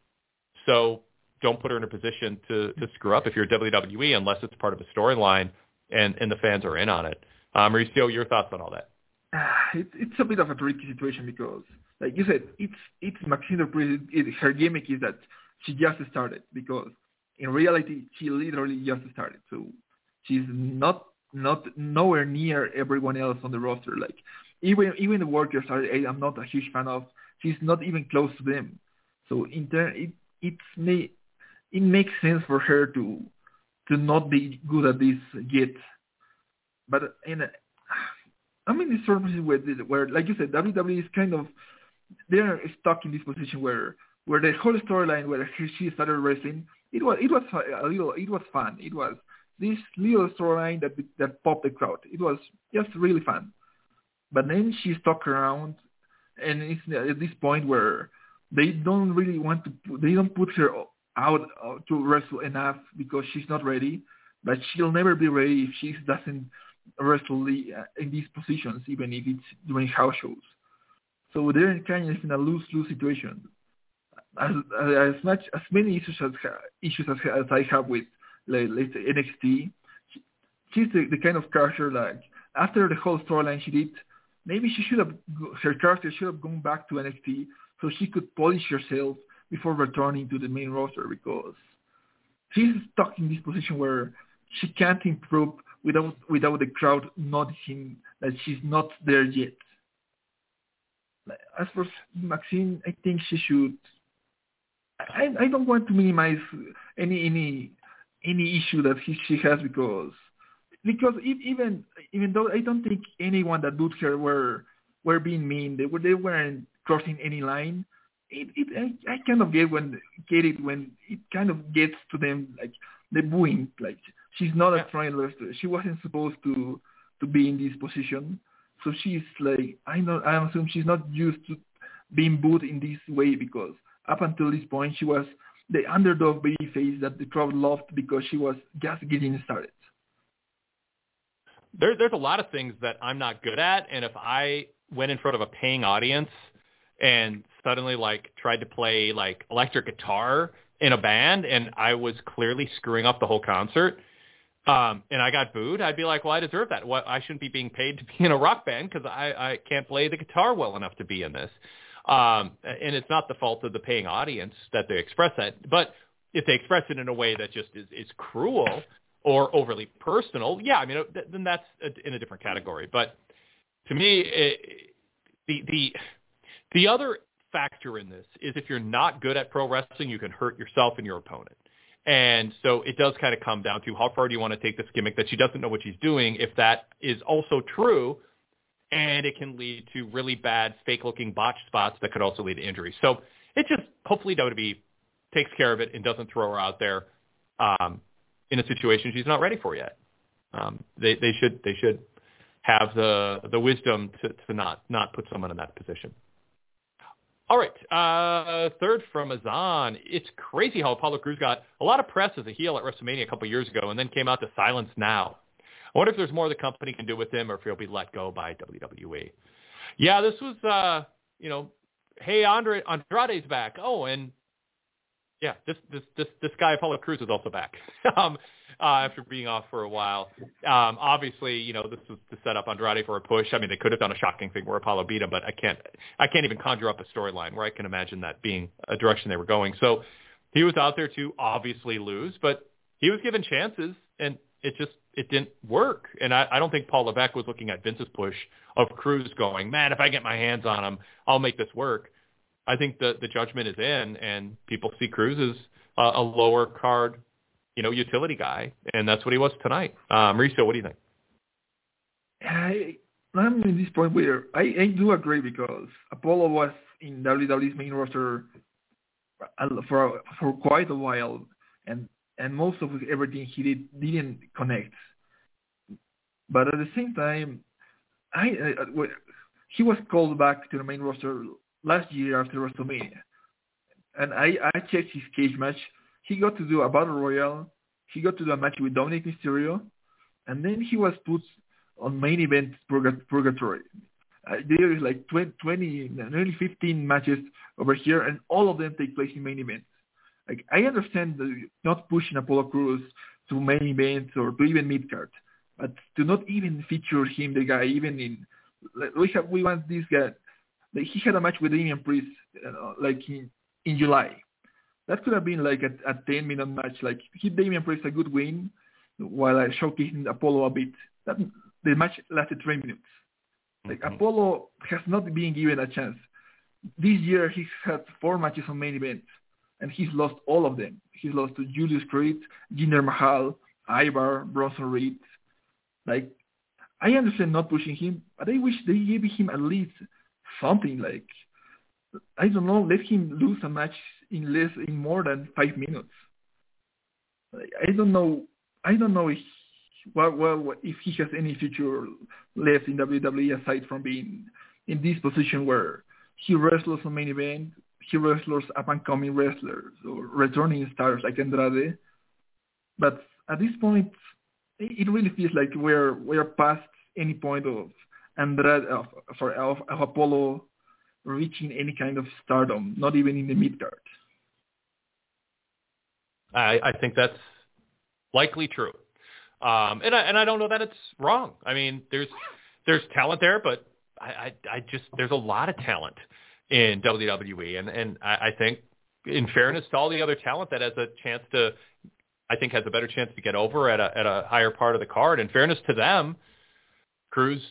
So don't put her in a position to screw up if you're WWE unless it's part of a storyline and the fans are in on it. Mauricio, your thoughts on all that? It's a bit of a tricky situation because, like you said, it's Maxine Dupri. Her gimmick is that she just started because in reality she literally just started. So she's not nowhere near everyone else on the roster. Like even the workers I'm not a huge fan of. She's not even close to them. So in turn, it makes sense for her to not be good at this yet. But I'm in this sort of position where, like you said, WWE is kind of, they're stuck in this position where the whole storyline where she started wrestling, it was fun. It was this little storyline that popped the crowd. It was just really fun. But then she stuck around, and it's at this point where they don't really want to. They don't put her out to wrestle enough because she's not ready. But she'll never be ready if she doesn't wrestle in these positions, even if it's during house shows. So they're kind of in a lose-lose situation. As many issues as I have with, let's say, NXT, she's the kind of character like after the whole storyline she did, maybe her character should have gone back to NXT so she could polish herself before returning to the main roster, because she's stuck in this position where she can't improve without the crowd noticing that she's not there yet. As for Maxine, I think she should. I don't want to minimize any issue that she has because even though I don't think anyone that booed her were being mean, they weren't crossing any line. I kind of get it when it kind of gets to them, like the booing. Like, she's not a trained wrestler. She wasn't supposed to be in this position. So she's like, I assume she's not used to being booed in this way, because up until this point she was the underdog babyface that the crowd loved because she was just getting started. There's a lot of things that I'm not good at, and if I went in front of a paying audience and suddenly like tried to play like electric guitar in a band and I was clearly screwing up the whole concert, and I got booed, I'd be like, well, I deserve that. What, I shouldn't be being paid to be in a rock band because I can't play the guitar well enough to be in this. And it's not the fault of the paying audience that they express that, but if they express it in a way that just is cruel or overly personal, yeah, I mean, then that's in a different category. But to me, the other factor in this is if you're not good at pro wrestling, you can hurt yourself and your opponent. And so it does kind of come down to how far do you want to take this gimmick that she doesn't know what she's doing, if that is also true, and it can lead to really bad, fake-looking botched spots that could also lead to injuries. So it just, hopefully WWE takes care of it and doesn't throw her out there in a situation she's not ready for yet. They should have the wisdom to not put someone in that position. All right, third from Azan. It's crazy how Apollo Crews got a lot of press as a heel at WrestleMania a couple years ago and then came out to silence now. I wonder if there's more the company can do with him or if he'll be let go by WWE. Yeah, this was, hey, Andrade's back. Oh, and yeah, this guy, Apollo Crews, is also back after being off for a while. Obviously, this was to set up Andrade for a push. I mean, they could have done a shocking thing where Apollo beat him, but I can't even conjure up a storyline where I can imagine that being a direction they were going. So he was out there to obviously lose, but he was given chances, and it didn't work. And I don't think Paul Levesque was looking at Vince's push of Crews going, man, if I get my hands on him, I'll make this work. I think the judgment is in, and people see Crews as a lower card, utility guy, and that's what he was tonight. Mauricio, what do you think? I'm in this point where I do agree, because Apollo was in WWE's main roster for quite a while, and most of everything he didn't connect. But at the same time, he was called back to the main roster last year after WrestleMania. And I checked his cage match. He got to do a battle royal. He got to do a match with Dominic Mysterio. And then he was put on main event purgatory. There is like 20, nearly 15 matches over here, and all of them take place in main events. Like, I understand not pushing Apollo Crews to main events or to even mid-card, but to not even feature him, the guy, even in, we want this guy. Like, he had a match with Damian Priest, like in July. That could have been like a 10-minute match. Like, give Damian Priest a good win while I showcasing Apollo a bit. The match lasted 3 minutes. Like, Apollo has not been given a chance. This year, he's had 4 matches on main event, and he's lost all of them. He's lost to Julius Creed, Jinder Mahal, Ivar, Bronson Reed. Like, I understand not pushing him, but I wish they gave him at least something. Like, I don't know, let him lose a match in more than 5 minutes. Like, I don't know if he has any future left in WWE aside from being in this position where he wrestles on main event, he wrestles up-and-coming wrestlers or returning stars like Andrade. But at this point, it really feels like we're past any point of Andrade, of Apollo reaching any kind of stardom, not even in the mid-card. I think that's likely true. And I don't know that it's wrong. I mean, there's talent there, but I just, there's a lot of talent in WWE, and I think, in fairness to all the other talent that has a chance to, I think has a better chance to get over at a higher part of the card. In fairness to them, Crews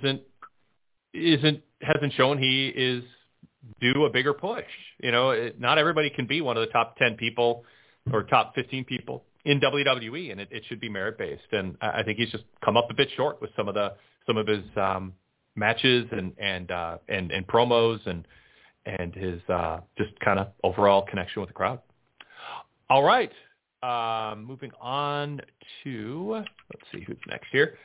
hasn't shown he is due a bigger push. Not everybody can be one of the top 10 people or top 15 people in WWE, and it should be merit based. And I think he's just come up a bit short with some of his matches and promos and his just kind of overall connection with the crowd. All right, moving on to, let's see who's next here.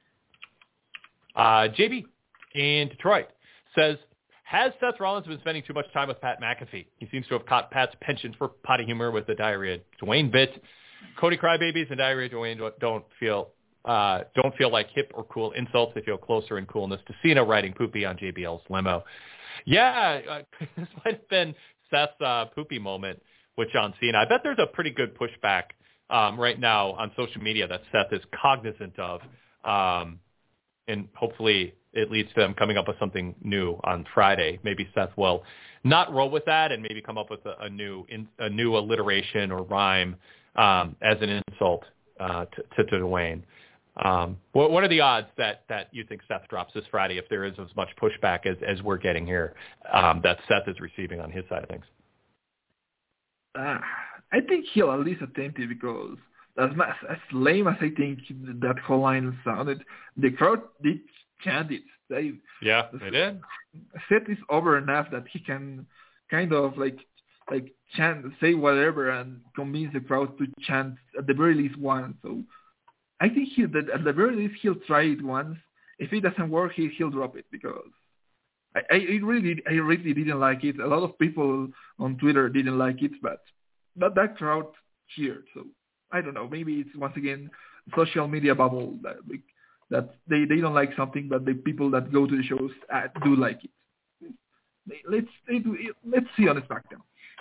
JB in Detroit says, has Seth Rollins been spending too much time with Pat McAfee? He seems to have caught Pat's penchant for potty humor with the Diarrhea Dwayne bit. Cody Crybabies and Diarrhea Dwayne don't feel like hip or cool insults. They feel closer in coolness to Cena riding Poopy on JBL's limo. Yeah, this might have been Seth's Poopy moment with John Cena. I bet there's a pretty good pushback right now on social media that Seth is cognizant of, and hopefully it leads to them coming up with something new on Friday. Maybe Seth will not roll with that and maybe come up with a new alliteration or rhyme as an insult to Dwayne. What are the odds that you think Seth drops this Friday if there is as much pushback as we're getting here that Seth is receiving on his side of things? I think he'll at least attempt it because as lame as I think that whole line sounded, the crowd did chant it. They did. Seth is over enough that he can kind of like chant, say whatever, and convince the crowd to chant at the very least once. So I think at the very least he'll try it once. If it doesn't work, he'll drop it because I really didn't like it. A lot of people on Twitter didn't like it, but that crowd cheered. So I don't know. Maybe it's once again social media bubble that they don't like something, but the people that go to the shows do like it. Let's see on SmackDown.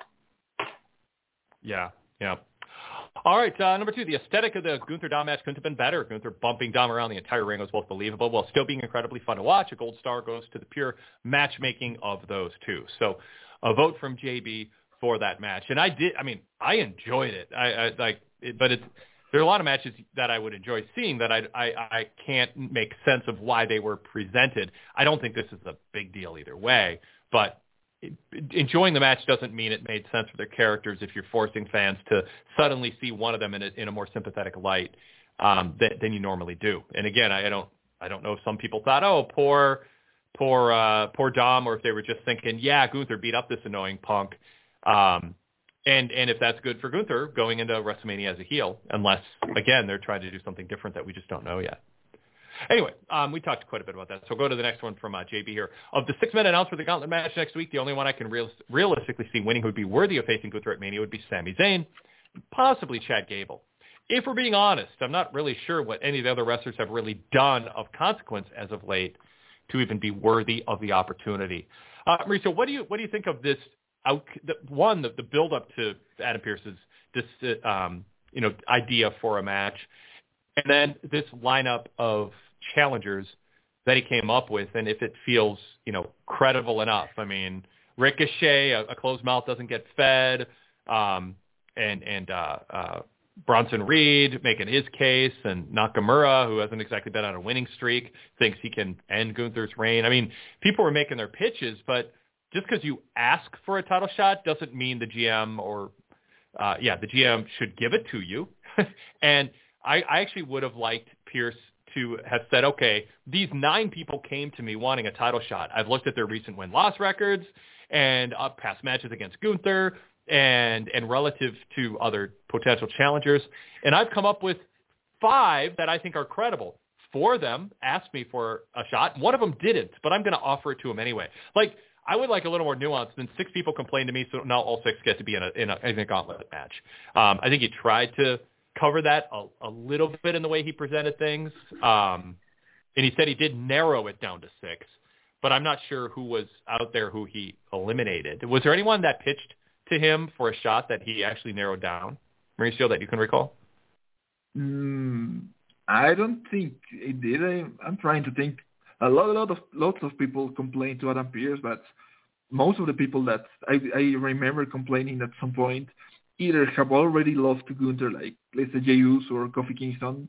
Yeah. All right, number 2, the aesthetic of the Gunther Dom match couldn't have been better. Gunther bumping Dom around the entire ring was both believable while still being incredibly fun to watch. A gold star goes to the pure matchmaking of those two. So a vote from JB for that match. And I enjoyed it. But there are a lot of matches that I would enjoy seeing that I can't make sense of why they were presented. I don't think this is a big deal either way, but enjoying the match doesn't mean it made sense for their characters if you're forcing fans to suddenly see one of them in a more sympathetic light than you normally do. And again, I don't know if some people thought, oh, poor Dom, or if they were just thinking, yeah, Gunther beat up this annoying punk. And if that's good for Gunther going into WrestleMania as a heel, unless, again, they're trying to do something different that we just don't know yet. Anyway, we talked quite a bit about that, so we'll go to the next one from JB here. Of the 6 men announced for the Gauntlet match next week, the only one I can realistically see winning who would be worthy of facing Gunther at Mania would be Sami Zayn, possibly Chad Gable. If we're being honest, I'm not really sure what any of the other wrestlers have really done of consequence as of late to even be worthy of the opportunity. Mauricio, what do you think of this? The build up to Adam Pearce's idea for a match, and then this lineup of challengers that he came up with, and if it feels credible enough. I mean, Ricochet, a closed mouth doesn't get fed, and Bronson Reed making his case, and Nakamura, who hasn't exactly been on a winning streak, thinks he can end Gunther's reign. I mean, people were making their pitches, but just because you ask for a title shot doesn't mean the GM the GM should give it to you. And I actually would have liked Pierce to have said, okay, these 9 people came to me wanting a title shot. I've looked at their recent win-loss records and past matches against Gunther and relative to other potential challengers, and I've come up with 5 that I think are credible. 4 of them asked me for a shot. One of them didn't, but I'm going to offer it to him anyway. Like, I would like a little more nuance than 6 people complained to me, so now all 6 get to be in a gauntlet match. I think he tried to cover that a little bit in the way he presented things, and he said he did narrow it down to 6, but I'm not sure who was out there who he eliminated. Was there anyone that pitched to him for a shot that he actually narrowed down, Mauricio, that you can recall? I don't think it did. I'm trying to think. Lots of people complained to Adam Pearce, but most of the people that I remember complaining at some point either have already lost to Gunther, like let's say Jey Uso or Kofi Kingston.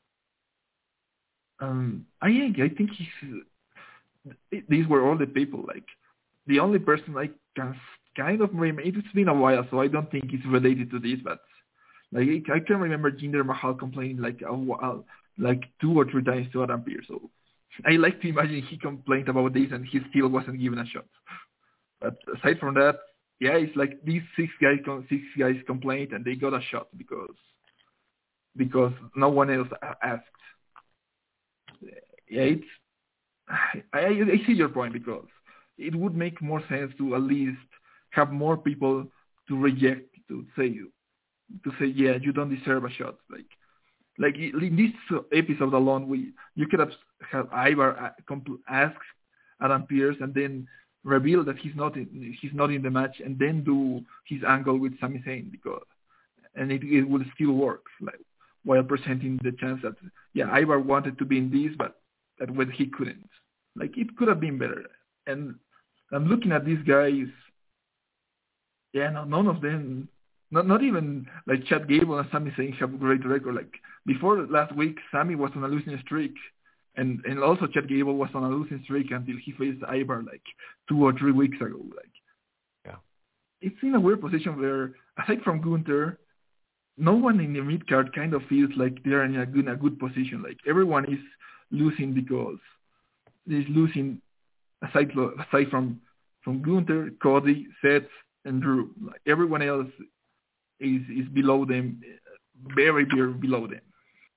I think these were all the people. Like the only person I can kind of remember, it's been a while, so I don't think it's related to this, but like I can remember Jinder Mahal complaining like 2 or 3 times to Adam Pearce. So I like to imagine he complained about this and he still wasn't given a shot. But aside from that, yeah, it's like these six guys complained and they got a shot because no one else asked. Yeah, I see your point, because it would make more sense to at least have more people to reject, to say yeah, you don't deserve a shot. Like in this episode alone, you could have Ivar ask Adam Pearce and then reveal that he's not in the match, and then do his angle with Sami Zayn, and it would still work, like, while presenting the chance that, yeah, Ivar wanted to be in this, but that when he couldn't. Like, it could have been better. And I'm looking at these guys. Yeah, no, none of them, not even like Chad Gable and Sami Zayn have a great record. Like, before last week, Sami was on a losing streak, and also Chad Gable was on a losing streak until he faced Ivar like 2 or 3 weeks ago. Like, yeah, it's in a weird position where, aside from Gunther, no one in the mid card kind of feels like they're in a good position. Like, everyone is losing because they're losing aside from Gunther, Cody, Seth, and Drew. Like, everyone else is below them, very, very below them.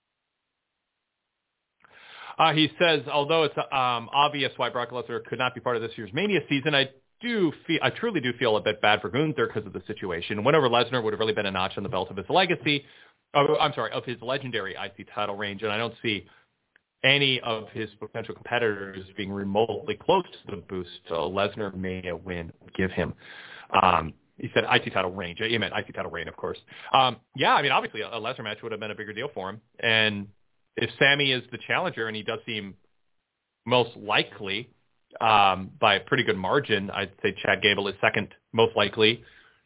He says, although it's obvious why Brock Lesnar could not be part of this year's Mania season, I truly do feel a bit bad for Gunther because of the situation. Whenever Lesnar would have really been a notch on the belt of his legacy, of his legendary IC title range, and I don't see any of his potential competitors being remotely close to the boost Lesnar Mania win would give him. He said IC title range. He meant IC title reign, of course. Yeah, I mean, obviously a Lesnar match would have been a bigger deal for him. And if Sami is the challenger, and he does seem most likely by a pretty good margin, I'd say Chad Gable is second most likely.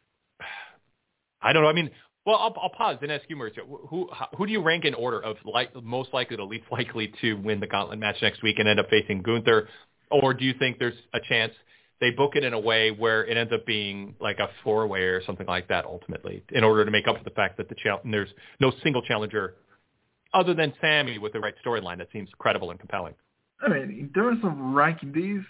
I don't know. I mean, well, I'll pause and ask you, Mauricio. Who do you rank in order of most likely to least likely to win the gauntlet match next week and end up facing Gunther? Or do you think there's a chance they book it in a way where it ends up being like a 4-way or something like that ultimately, in order to make up for the fact that there's no single challenger other than Sami with the right storyline that seems credible and compelling? I mean, in terms of ranking these,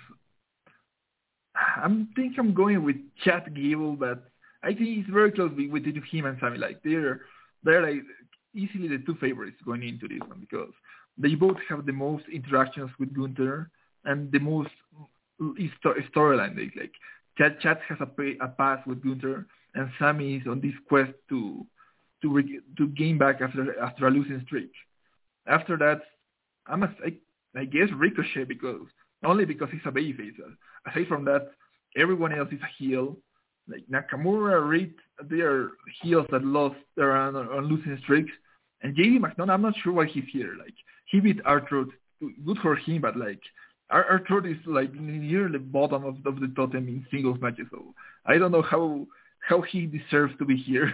I think I'm going with Chad Gable, but I think it's very close with him and Sami. Like, they're like easily the two favorites going into this one, because they both have the most interactions with Gunther and the most storyline. Like Chad has a past with Gunther, and Sami is on this quest to gain back after a losing streak. After that, I guess Ricochet, because he's a babyface. Aside from that, everyone else is a heel. Like Nakamura, Reed, they are heels that lost on losing streaks. And JD McDonagh, I'm not sure why he's here. Like, he beat R-Truth. Good for him, but like, R-Truth is like near the bottom of the totem in singles matches. So I don't know how he deserves to be here.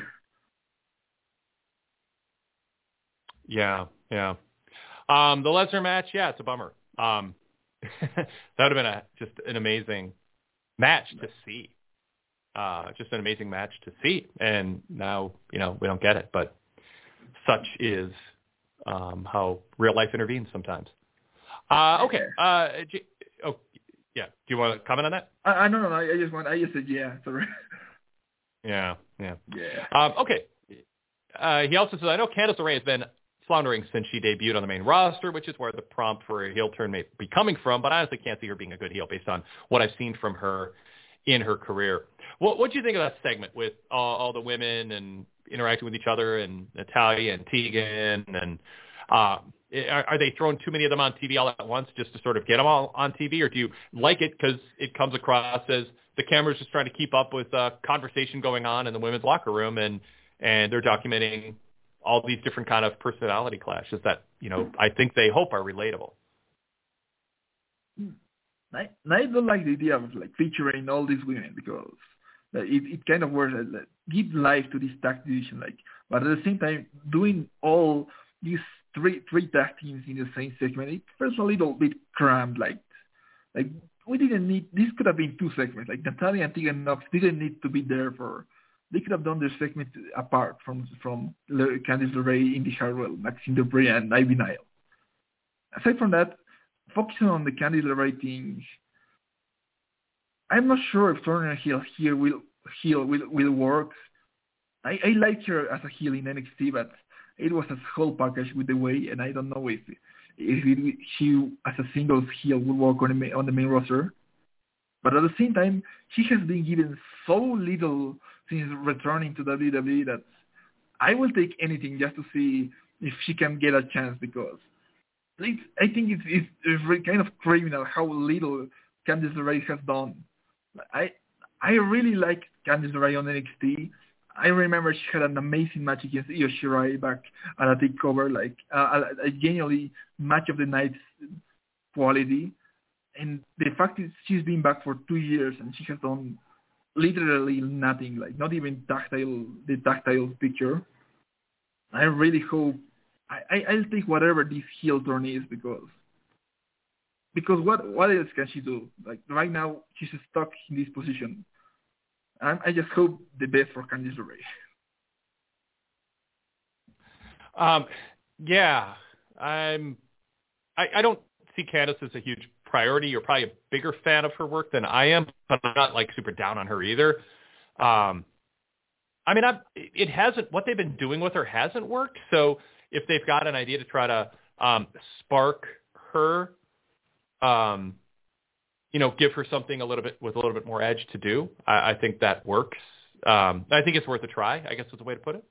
Yeah. The Lesnar match, yeah, it's a bummer. That would have been just an amazing match to see. Just an amazing match to see. And now, we don't get it. But such is how real life intervenes sometimes. Okay. Do you want to comment on that? No. I just said yeah. Sorry. Yeah. Okay. He also says, I know Candice LeRae has been floundering since she debuted on the main roster, which is where the prompt for a heel turn may be coming from, but I honestly can't see her being a good heel based on what I've seen from her in her career. What do you think of that segment with all the women and interacting with each other, and Natalya and Tegan, and are they throwing too many of them on TV all at once just to sort of get them all on TV, or do you like it because it comes across as the camera's just trying to keep up with conversation going on in the women's locker room, and they're documenting all these different kind of personality clashes that, I think they hope are relatable? I don't like the idea of like featuring all these women, because it kind of works like give life to this tag division, but at the same time doing all these three tag teams in the same segment, it feels a little bit crammed. Like we didn't need, this could have been 2 segments. Like Natalya and Tegan Nox didn't need to be there they could have done their segment apart from Candice LeRae, Indi Hartwell, Maxine Dupri, and Ivy Nile. Aside from that, focusing on the Candice LeRae thing, I'm not sure if turning heel here will heel will work. I like her as a heel in NXT, but it was a whole package with the way, and I don't know if she as a singles heel will work on the main roster. But at the same time, she has been given so little since returning to WWE that I will take anything just to see if she can get a chance, because I think it's kind of criminal how little Candice LeRae has done. I really like Candice LeRae on NXT. I remember she had an amazing match against Io Shirai back at a takeover, like a genuinely match of the night quality. And the fact is she's been back for 2 years and she has done literally nothing, like not even the tactile picture. I really hope I'll take whatever this heel turn is, because what else can she do? Like right now she's stuck in this position. I just hope the best for Candice LeRae. Yeah, I don't see Candice as a huge priority. You're probably a bigger fan of her work than I am, but I'm not like super down on her either. It hasn't, what they've been doing with her hasn't worked. So if they've got an idea to try to spark her, give her something with a little bit more edge to do, I think that works. I think it's worth a try, I guess is the way to put it.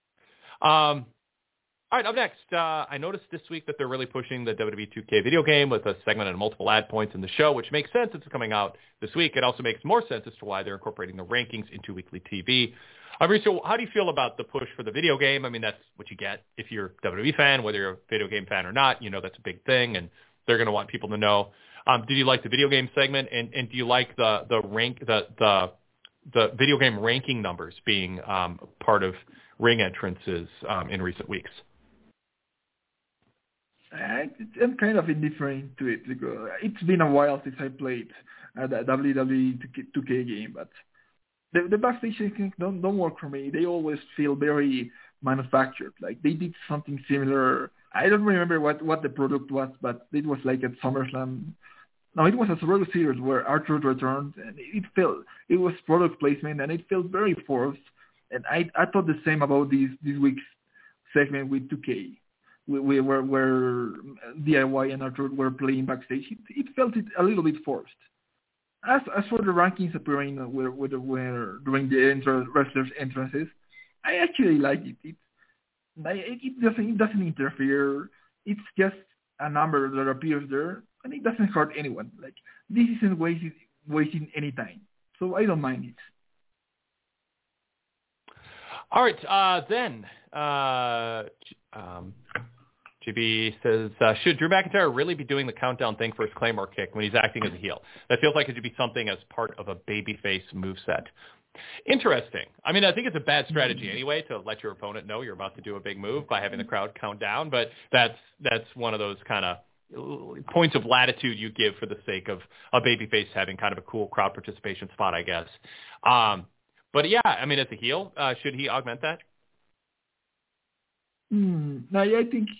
All right, up next, I noticed this week that they're really pushing the WWE 2K video game with a segment and multiple ad points in the show, which makes sense. It's coming out this week. It also makes more sense as to why they're incorporating the rankings into weekly TV. Mauricio, how do you feel about the push for the video game? I mean, that's what you get if you're a WWE fan, whether you're a video game fan or not. You know that's a big thing, and they're going to want people to know. Did you like the video game segment, and do you like the video game ranking numbers being part of ring entrances in recent weeks? I'm kind of indifferent to it, because it's been a while since I played the WWE 2K game, but the backstage things don't work for me. They always feel very manufactured, like they did something similar. I don't remember what the product was, but it was like at SummerSlam. No, it was a Survivor Series where R-Truth returned, and it was product placement, and it felt very forced. And I thought the same about this week's segment with 2K. Where DIY and R-Truth were playing backstage, it felt a little bit forced. As for the rankings appearing during the wrestlers' entrances, I actually like it. It doesn't interfere. It's just a number that appears there, and it doesn't hurt anyone. Like this isn't wasting any time, so I don't mind it. All right, then. GB says, should Drew McIntyre really be doing the countdown thing for his Claymore kick when he's acting as a heel? That feels like it should be something as part of a babyface moveset. Interesting. I mean, I think it's a bad strategy anyway to let your opponent know you're about to do a big move by having the crowd count down, but that's one of those kind of points of latitude you give for the sake of a babyface having kind of a cool crowd participation spot, I guess. But yeah, I mean, as a heel, should he augment that? No, I think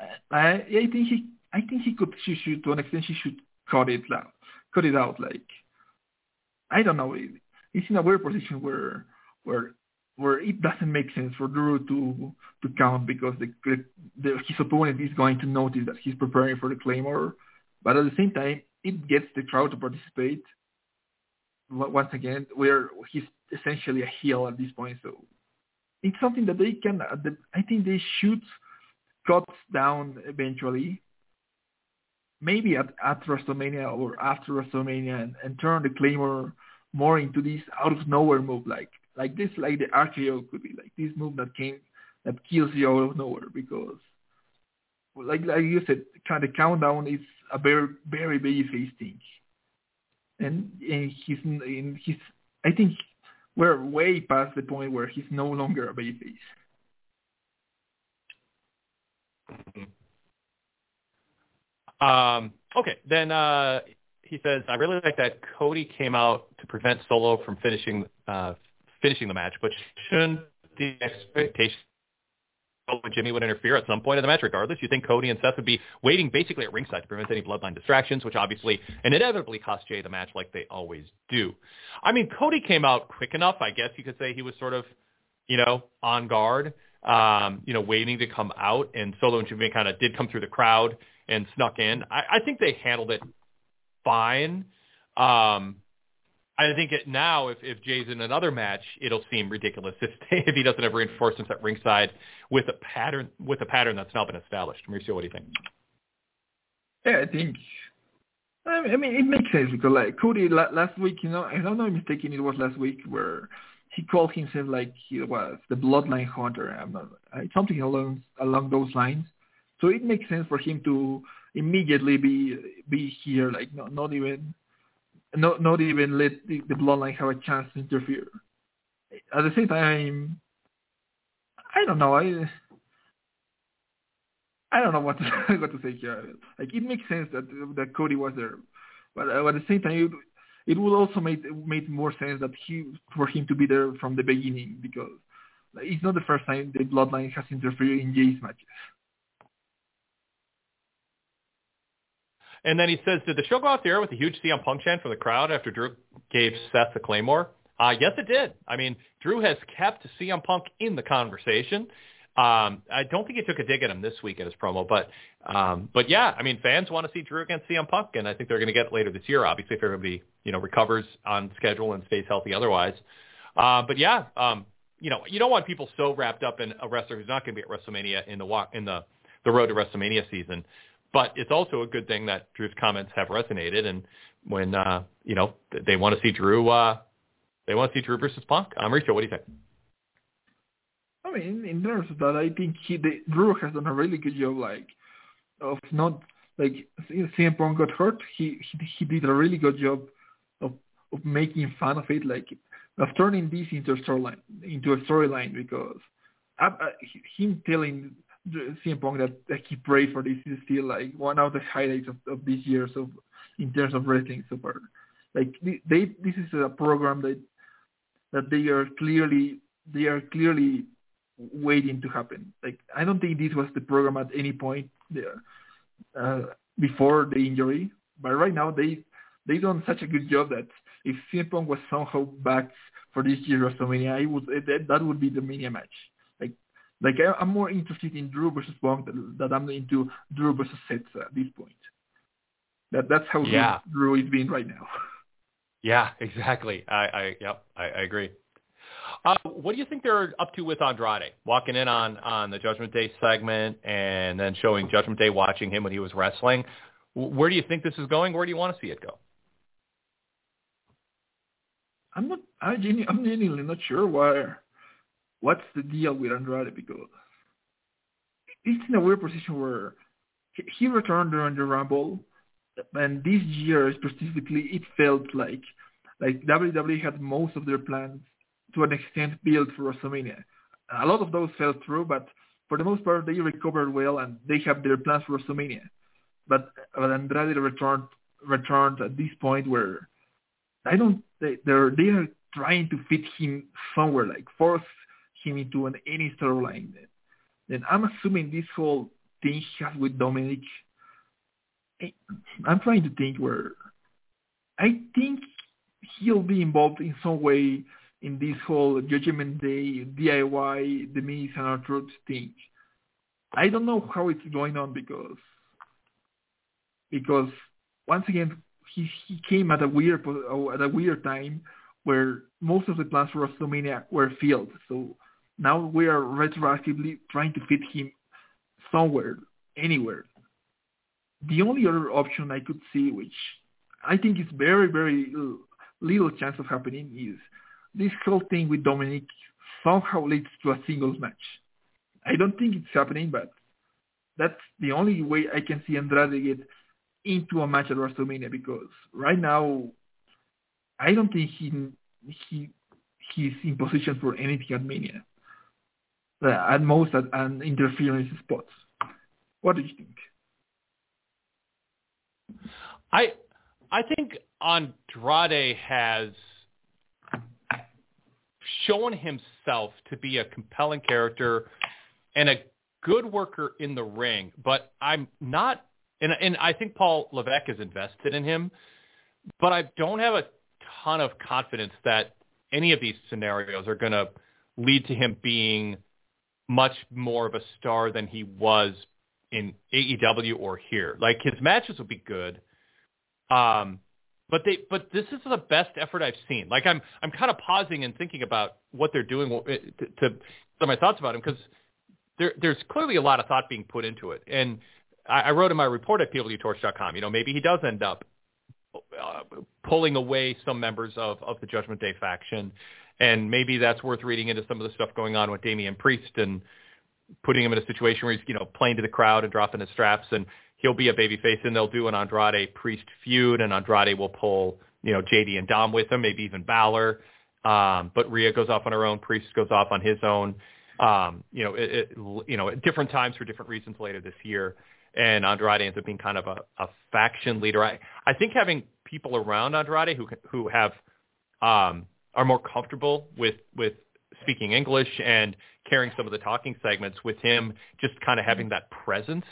he could. She should, to an extent, she should cut it out. Like, I don't know. It's in a weird position where it doesn't make sense for Drew to count, because his opponent is going to notice that he's preparing for the Claymore, but at the same time, it gets the crowd to participate. Once again, where he's essentially a heel at this point, so. It's something that they can, I think they should cut down eventually, maybe at WrestleMania or after WrestleMania, and turn the Claymore more into this out of nowhere move, like this, like the RKO could be, like this move that kills you out of nowhere, because like you said, the countdown is a very, very babyface thing, and he's I think. We're way past the point where he's no longer a babyface. Okay, then he says, I really like that Cody came out to prevent Solo from finishing the match, but shouldn't the expectation Jimmy would interfere at some point in the match regardless. You think Cody and Seth would be waiting basically at ringside to prevent any bloodline distractions, which obviously and inevitably cost Jay the match like they always do. I mean, Cody came out quick enough. I guess you could say he was sort of, on guard, waiting to come out. And Solo and Jimmy kind of did come through the crowd and snuck in. I think they handled it fine. I think now, if Jay's in another match, it'll seem ridiculous if he doesn't have reinforcements at ringside with a pattern that's now been established. Mauricio, what do you think? Yeah, I think. I mean, it makes sense because like Cody last week, if I'm not mistaken, it was last week where he called himself like he was the Bloodline Hunter. Something along those lines. So it makes sense for him to immediately be here, like not even let the Bloodline have a chance to interfere. At the same time, I don't know. I don't know what to say here. Like it makes sense that Cody was there, but at the same time, it would also make more sense that for him to be there from the beginning because it's not the first time the Bloodline has interfered in Jay's matches. And then he says, did the show go out there with a huge CM Punk chant from the crowd after Drew gave Seth the Claymore? Yes, it did. I mean, Drew has kept CM Punk in the conversation. I don't think he took a dig at him this week in his promo, but yeah, I mean, fans want to see Drew against CM Punk, and I think they're going to get it later this year, obviously, if everybody, recovers on schedule and stays healthy otherwise. But yeah, you don't want people so wrapped up in a wrestler who's not going to be at WrestleMania in the road to WrestleMania season. But it's also a good thing that Drew's comments have resonated, and when they want to see Drew, they want to see Drew versus Punk. Mauricio, what do you think? I mean, in terms of that, I think Drew has done a really good job, of not CM Punk got hurt. He did a really good job of making fun of it, of turning this into a storyline because him telling CM Punk that he prayed for this is still one of the highlights of this year. So in terms of wrestling so far, this is a program that they are clearly waiting to happen. I don't think this was the program at any point there before the injury, but right now they done such a good job that if CM Punk was somehow back for this year's WrestleMania, that would be the Mania match. I'm more interested in Drew versus Punk than I'm into Drew versus Seth at this point. That's how good Drew is being right now. Yeah, exactly. I agree. What do you think they're up to with Andrade? Walking in on the Judgment Day segment and then showing Judgment Day watching him when he was wrestling. Where do you think this is going? Where do you want to see it go? I'm genuinely not sure what's the deal with Andrade because it's in a weird position where he returned during the Rumble, and this year specifically, it felt like WWE had most of their plans to an extent built for WrestleMania. A lot of those fell through, but for the most part, they recovered well and they have their plans for WrestleMania. But Andrade returned at this point where they are trying to fit him somewhere, force him into any storyline. Then I'm assuming this whole thing he has with Dominic. I'm trying to think where I think he'll be involved in some way in this whole Judgment Day, DIY, The Miz and R-Truth thing. I don't know how it's going on because once again he came at a weird time where most of the plans for WrestleMania were filled. So now we are retroactively trying to fit him somewhere, anywhere. The only other option I could see, which I think is very, very little chance of happening, is this whole thing with Dominic somehow leads to a singles match. I don't think it's happening, but that's the only way I can see Andrade get into a match at WrestleMania because right now I don't think he's in position for anything at Mania. At most, an interference spots. What do you think? I think Andrade has shown himself to be a compelling character and a good worker in the ring, but I'm not, and I think Paul Levesque is invested in him, but I don't have a ton of confidence that any of these scenarios are going to lead to him being much more of a star than he was in AEW or here. Like, his matches will be good, but this is the best effort I've seen. Like, I'm kind of pausing and thinking about what they're doing to my thoughts about him, because there's clearly a lot of thought being put into it. And I wrote in my report at PWTorch.com, maybe he does end up pulling away some members of the Judgment Day faction, and maybe that's worth reading into some of the stuff going on with Damian Priest and putting him in a situation where he's playing to the crowd and dropping his straps, and he'll be a babyface, and they'll do an Andrade Priest feud, and Andrade will pull JD and Dom with him, maybe even Balor, but Rhea goes off on her own, Priest goes off on his own, at different times for different reasons later this year. And Andrade ends up being kind of a faction leader. I think having people around Andrade who have are more comfortable with speaking English and carrying some of the talking segments, with him just kind of having that presence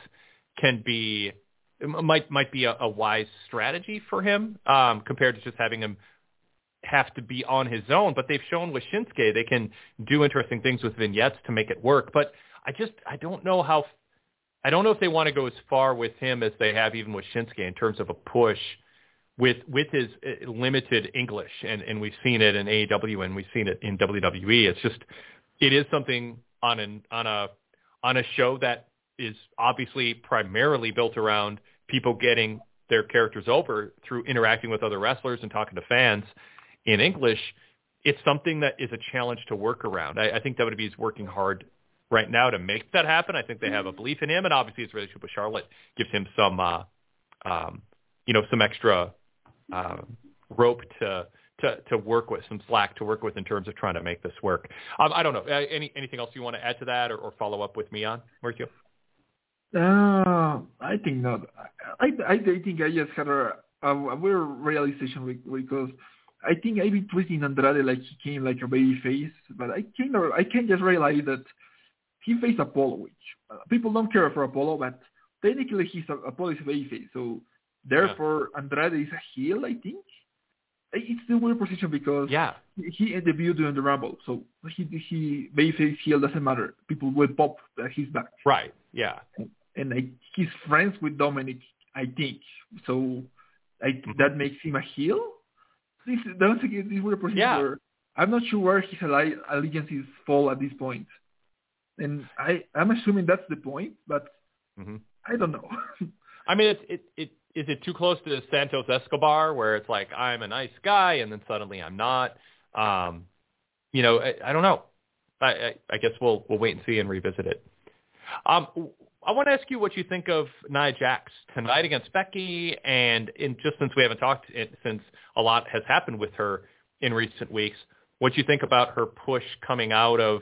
might be a wise strategy for him, compared to just having him have to be on his own. But they've shown with Shinsuke they can do interesting things with vignettes to make it work. But I don't know if they want to go as far with him as they have even with Shinsuke in terms of a push with his limited English, and we've seen it in AEW and we've seen it in WWE. It is something on a show that is obviously primarily built around people getting their characters over through interacting with other wrestlers and talking to fans in English. It's something that is a challenge to work around. I think WWE is working hard right now to make that happen. I think they have a belief in him, and obviously his relationship with Charlotte gives him some extra rope to work with, some slack to work with in terms of trying to make this work. I don't know. Anything else you want to add to that or follow up with me on, Mauricio? I think not. I think I just had a weird realization because I think I've been tweeting Andrade like he came like a baby face, but I can't just realize that he faced Apollo, which people don't care for Apollo, but technically Apollo is a baby face, so therefore Andrade is a heel, I think. It's the weird position because he debuted during the Rumble, so he babyface heel doesn't matter. People will pop that he's back. Right. Yeah. And he's friends with Dominic, I think. So that makes him a heel. This weird position where I'm not sure where his allegiances fall at this point. And I'm assuming that's the point, but I don't know. I mean, is it too close to Santos Escobar, where it's like I'm a nice guy and then suddenly I'm not? I don't know. I guess we'll wait and see and revisit it. I want to ask you what you think of Nia Jax tonight against Becky, and just since we haven't talked since a lot has happened with her in recent weeks, what you think about her push coming out of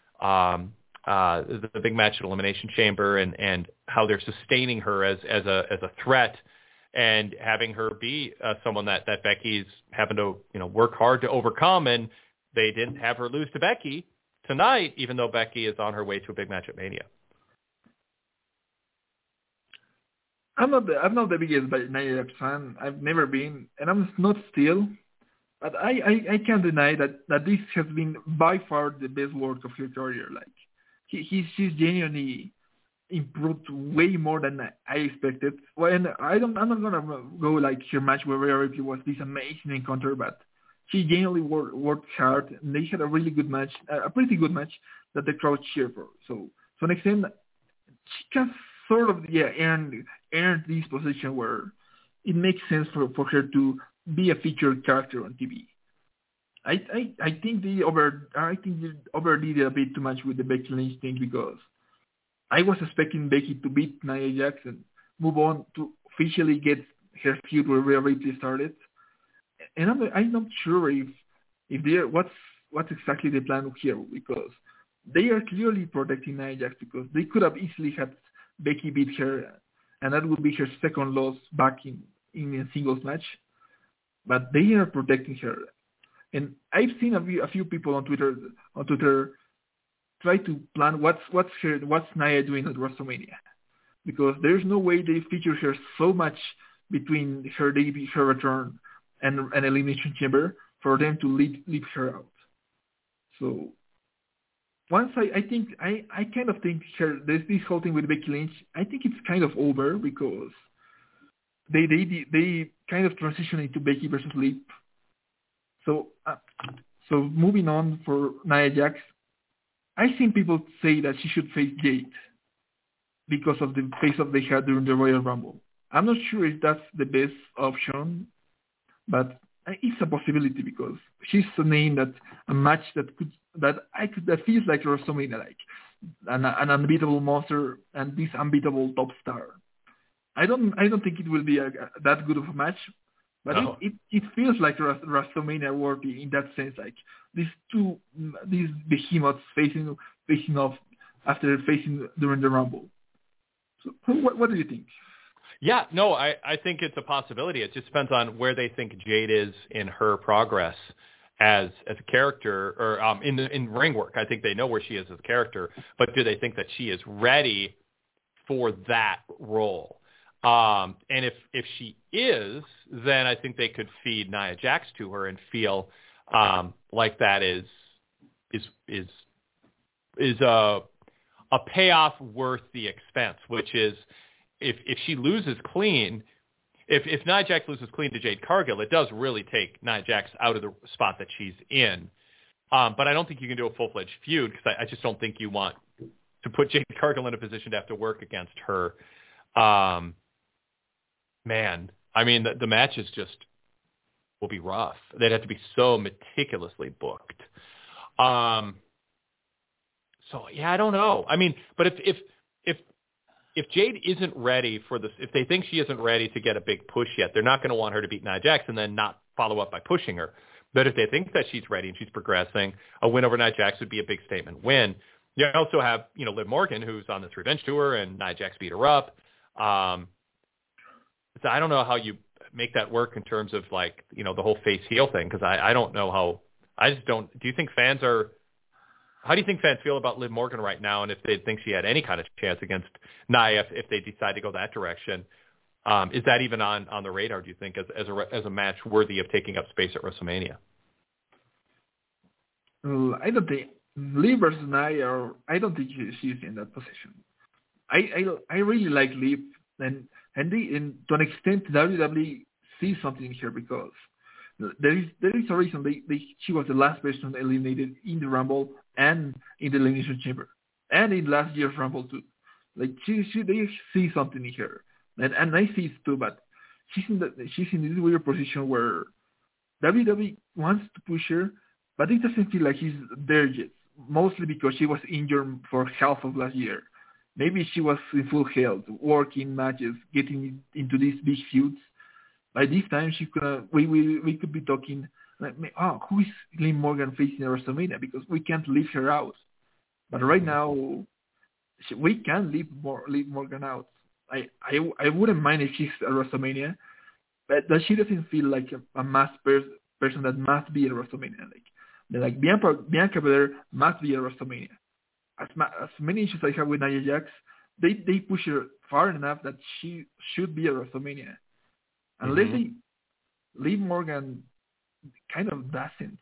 the big match at Elimination Chamber, and how they're sustaining her as a threat, and having her be someone that Becky's having to work hard to overcome, and they didn't have her lose to Becky tonight, even though Becky is on her way to a big match at Mania. I'm not the biggest Nia Jax fan. I've never been, and I'm not still. But I can't deny that this has been by far the best work of her career. Like she's genuinely improved way more than I expected. Well, and I'm not gonna go like her match where Rhea Ripley was this amazing encounter, but she genuinely worked hard, and they had a really good match, a pretty good match that the crowd cheered for. So to an extent, she can sort of earn this position where it makes sense for her to be a featured character on TV. I think they overdid it a bit too much with the Becky Lynch thing, because I was expecting Becky to beat Nia Jax and move on to officially get her feud with Rhea Ripley started. And I'm not sure if they're what's exactly the plan here, because they are clearly protecting Nia Jax, because they could have easily had Becky beat her, and that would be her second loss back in a singles match. But they are protecting her, and I've seen a few people on Twitter try to plan what's Nia doing at WrestleMania, because there's no way they feature her so much between her debut, her return, and an Elimination Chamber for them to leave her out. So once I kind of think this whole thing with Becky Lynch, I think it's kind of over, because they kind of transition into Becky versus Liv. So moving on for Nia Jax, I've seen people say that she should face Jade because of the face-off they had during the Royal Rumble. I'm not sure if that's the best option, but it's a possibility, because she's a name that a match that feels like WrestleMania, like an unbeatable monster and this unbeatable top star. I don't think it will be that good of a match, but it feels like WrestleMania worthy in that sense, like these behemoths facing off after facing during the Rumble. So what do you think? Yeah, no, I think it's a possibility. It just depends on where they think Jade is in her progress as a character, or in ring work. I think they know where she is as a character, but do they think that she is ready for that role? And if she is, then I think they could feed Nia Jax to her and feel like that is a payoff worth the expense, which is if she loses clean, if Nia Jax loses clean to Jade Cargill, it does really take Nia Jax out of the spot that she's in. But I don't think you can do a full-fledged feud, because I just don't think you want to put Jade Cargill in a position to have to work against her. Man, I mean, the matches just will be rough. They'd have to be so meticulously booked. So yeah, I don't know. I mean, but if Jade isn't ready for this, if they think she isn't ready to get a big push yet, they're not going to want her to beat Nia Jax and then not follow up by pushing her. But if they think that she's ready and she's progressing, a win over Nia Jax would be a big statement win. You also have, Liv Morgan, who's on this revenge tour, and Nia Jax beat her up. So I don't know how you make that work in terms of the whole face heel thing, because I don't know how. I just don't. Do you think fans are? How do you think fans feel about Liv Morgan right now, and if they think she had any kind of chance against Nia if they decide to go that direction? Is that even on the radar, do you think, as a match worthy of taking up space at WrestleMania? I don't think Liv versus Nia, I don't think she's in that position. I really like Liv, and to an extent WWE sees something here, because there is a reason she was the last person eliminated in the Rumble and in the Elimination Chamber and in last year's Rumble too. Like they see something in her, and I see it too. But she's in this weird position where WWE wants to push her, but it doesn't feel like she's there yet. Mostly because she was injured for half of last year. Maybe she was in full health, working matches, getting into these big feuds. By this time, we could be talking like, who is Liv Morgan facing at WrestleMania? Because we can't leave her out. But right now, we can leave Morgan out. I wouldn't mind if she's at WrestleMania, but that she doesn't feel like a mass person that must be at WrestleMania. Like Bianca Belair must be at WrestleMania. As many issues I have with Nia Jax, they push her far enough that she should be at WrestleMania. Unless they Liv Morgan kind of doesn't.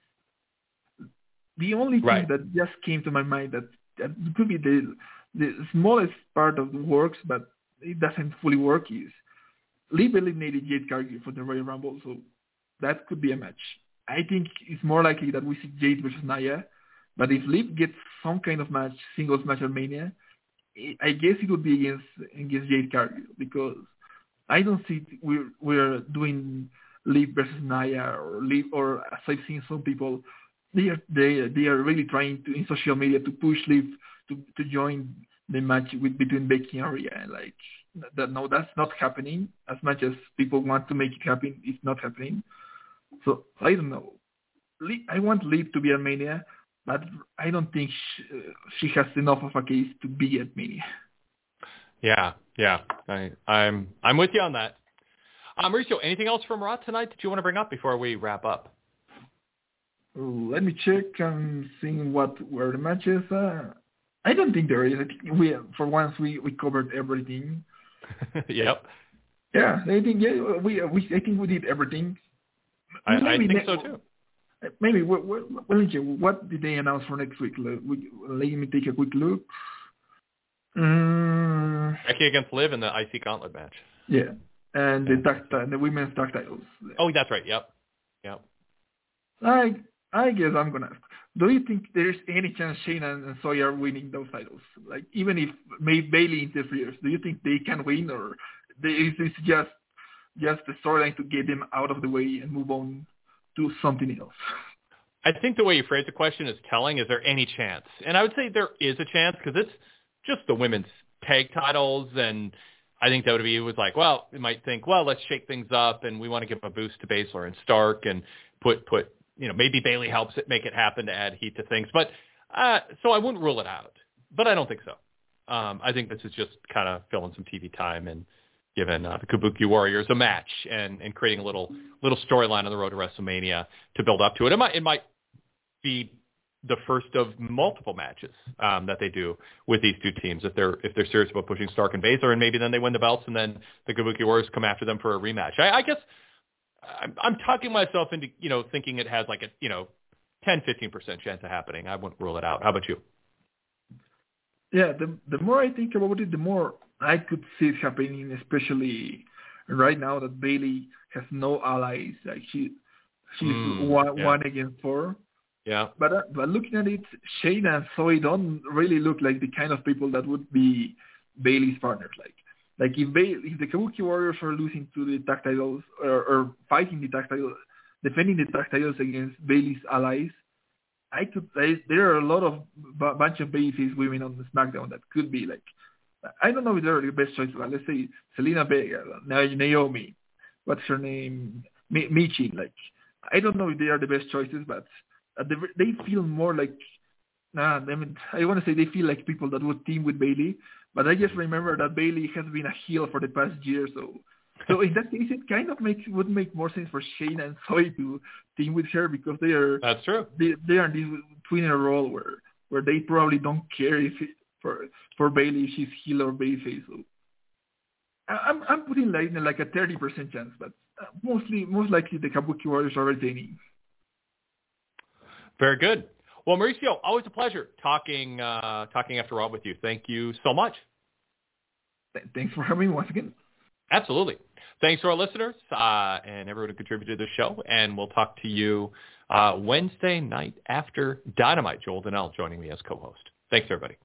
The only thing that just came to my mind that could be the smallest part of the works, but it doesn't fully work, is Liv eliminated Jade Cargill for the Royal Rumble, so that could be a match. I think it's more likely that we see Jade versus Nia, but if Liv gets some kind of match, singles match at Mania, I guess it would be against Jade Cargill, because I don't see we're doing Liv versus Nia or as I've seen some people, they are really trying to in social media to push Liv to join the match between Becky and Rhea, and no, that's not happening. As much as people want to make it happen, it's not happening. So I don't know. I want Liv to be at Mania, but I don't think she has enough of a case to be at Mania. Yeah. I'm with you on that. Mauricio, anything else from Raw tonight that you want to bring up before we wrap up? Let me check and see what were the matches. I don't think there is. I think for once we covered everything. Yep. Yeah, I think I think we did everything. I think so too. Maybe what did they announce for next week? Let me take a quick look. Becky against Liv in the IC Gauntlet match. Yeah, and the women's tag titles. Oh, that's right. Yep. I guess I'm gonna ask. Do you think there's any chance Shayna and Soya are winning those titles? Like, even if Bayley interferes, do you think they can win, or is this just the storyline to get them out of the way and move on to something else? I think the way you phrase the question is telling. Is there any chance? And I would say there is a chance because it's just the women's tag titles, and I think WWE was like, well, they might think, well, let's shake things up, and we want to give a boost to Baszler and Stark, and put maybe Bayley helps it make it happen to add heat to things. But so I wouldn't rule it out, but I don't think so. I think this is just kind of filling some TV time and giving the Kabuki Warriors a match and creating a little storyline on the road to WrestleMania to build up to it. It might be the first of multiple matches that they do with these two teams if they're serious about pushing Stark and Baszler, and maybe then they win the belts and then the Kabuki Warriors come after them for a rematch. I guess I'm talking myself into thinking it has like a 10-15% chance of happening. I wouldn't rule it out. How about you? Yeah, the more I think about it, the more I could see it happening, especially right now that Bayley has no allies. Like she's one against 4. Yeah. But looking at it, Shayna and Zoe don't really look like the kind of people that would be Bayley's partners. Like if the Kabuki Warriors are losing to the tag titles or fighting the tag titles, defending the tag titles against Bayley's allies, there are a lot of bunch of babyface women on the SmackDown that could be like, I don't know if they're the best choices. Let's say Selena Vega, Naomi, what's her name, Michi. Like, I don't know if they are the best choices, but they feel more like, I want to say they feel like people that would team with Bayley. But I just remember that Bayley has been a heel for the past year, so in that case, it kind of would make more sense for Shayna and Zoe to team with her because they are. That's true. They are in this twinner role where they probably don't care for Bayley if she's heel or babyface. So I'm putting like a 30% chance, but most likely the Kabuki Warriors are retaining. Very good. Well, Mauricio, always a pleasure talking after Raw with you. Thank you so much. Thanks for having me once again. Absolutely. Thanks to our listeners and everyone who contributed to the show. And we'll talk to you Wednesday night after Dynamite. Joel Donnell joining me as co-host. Thanks, everybody.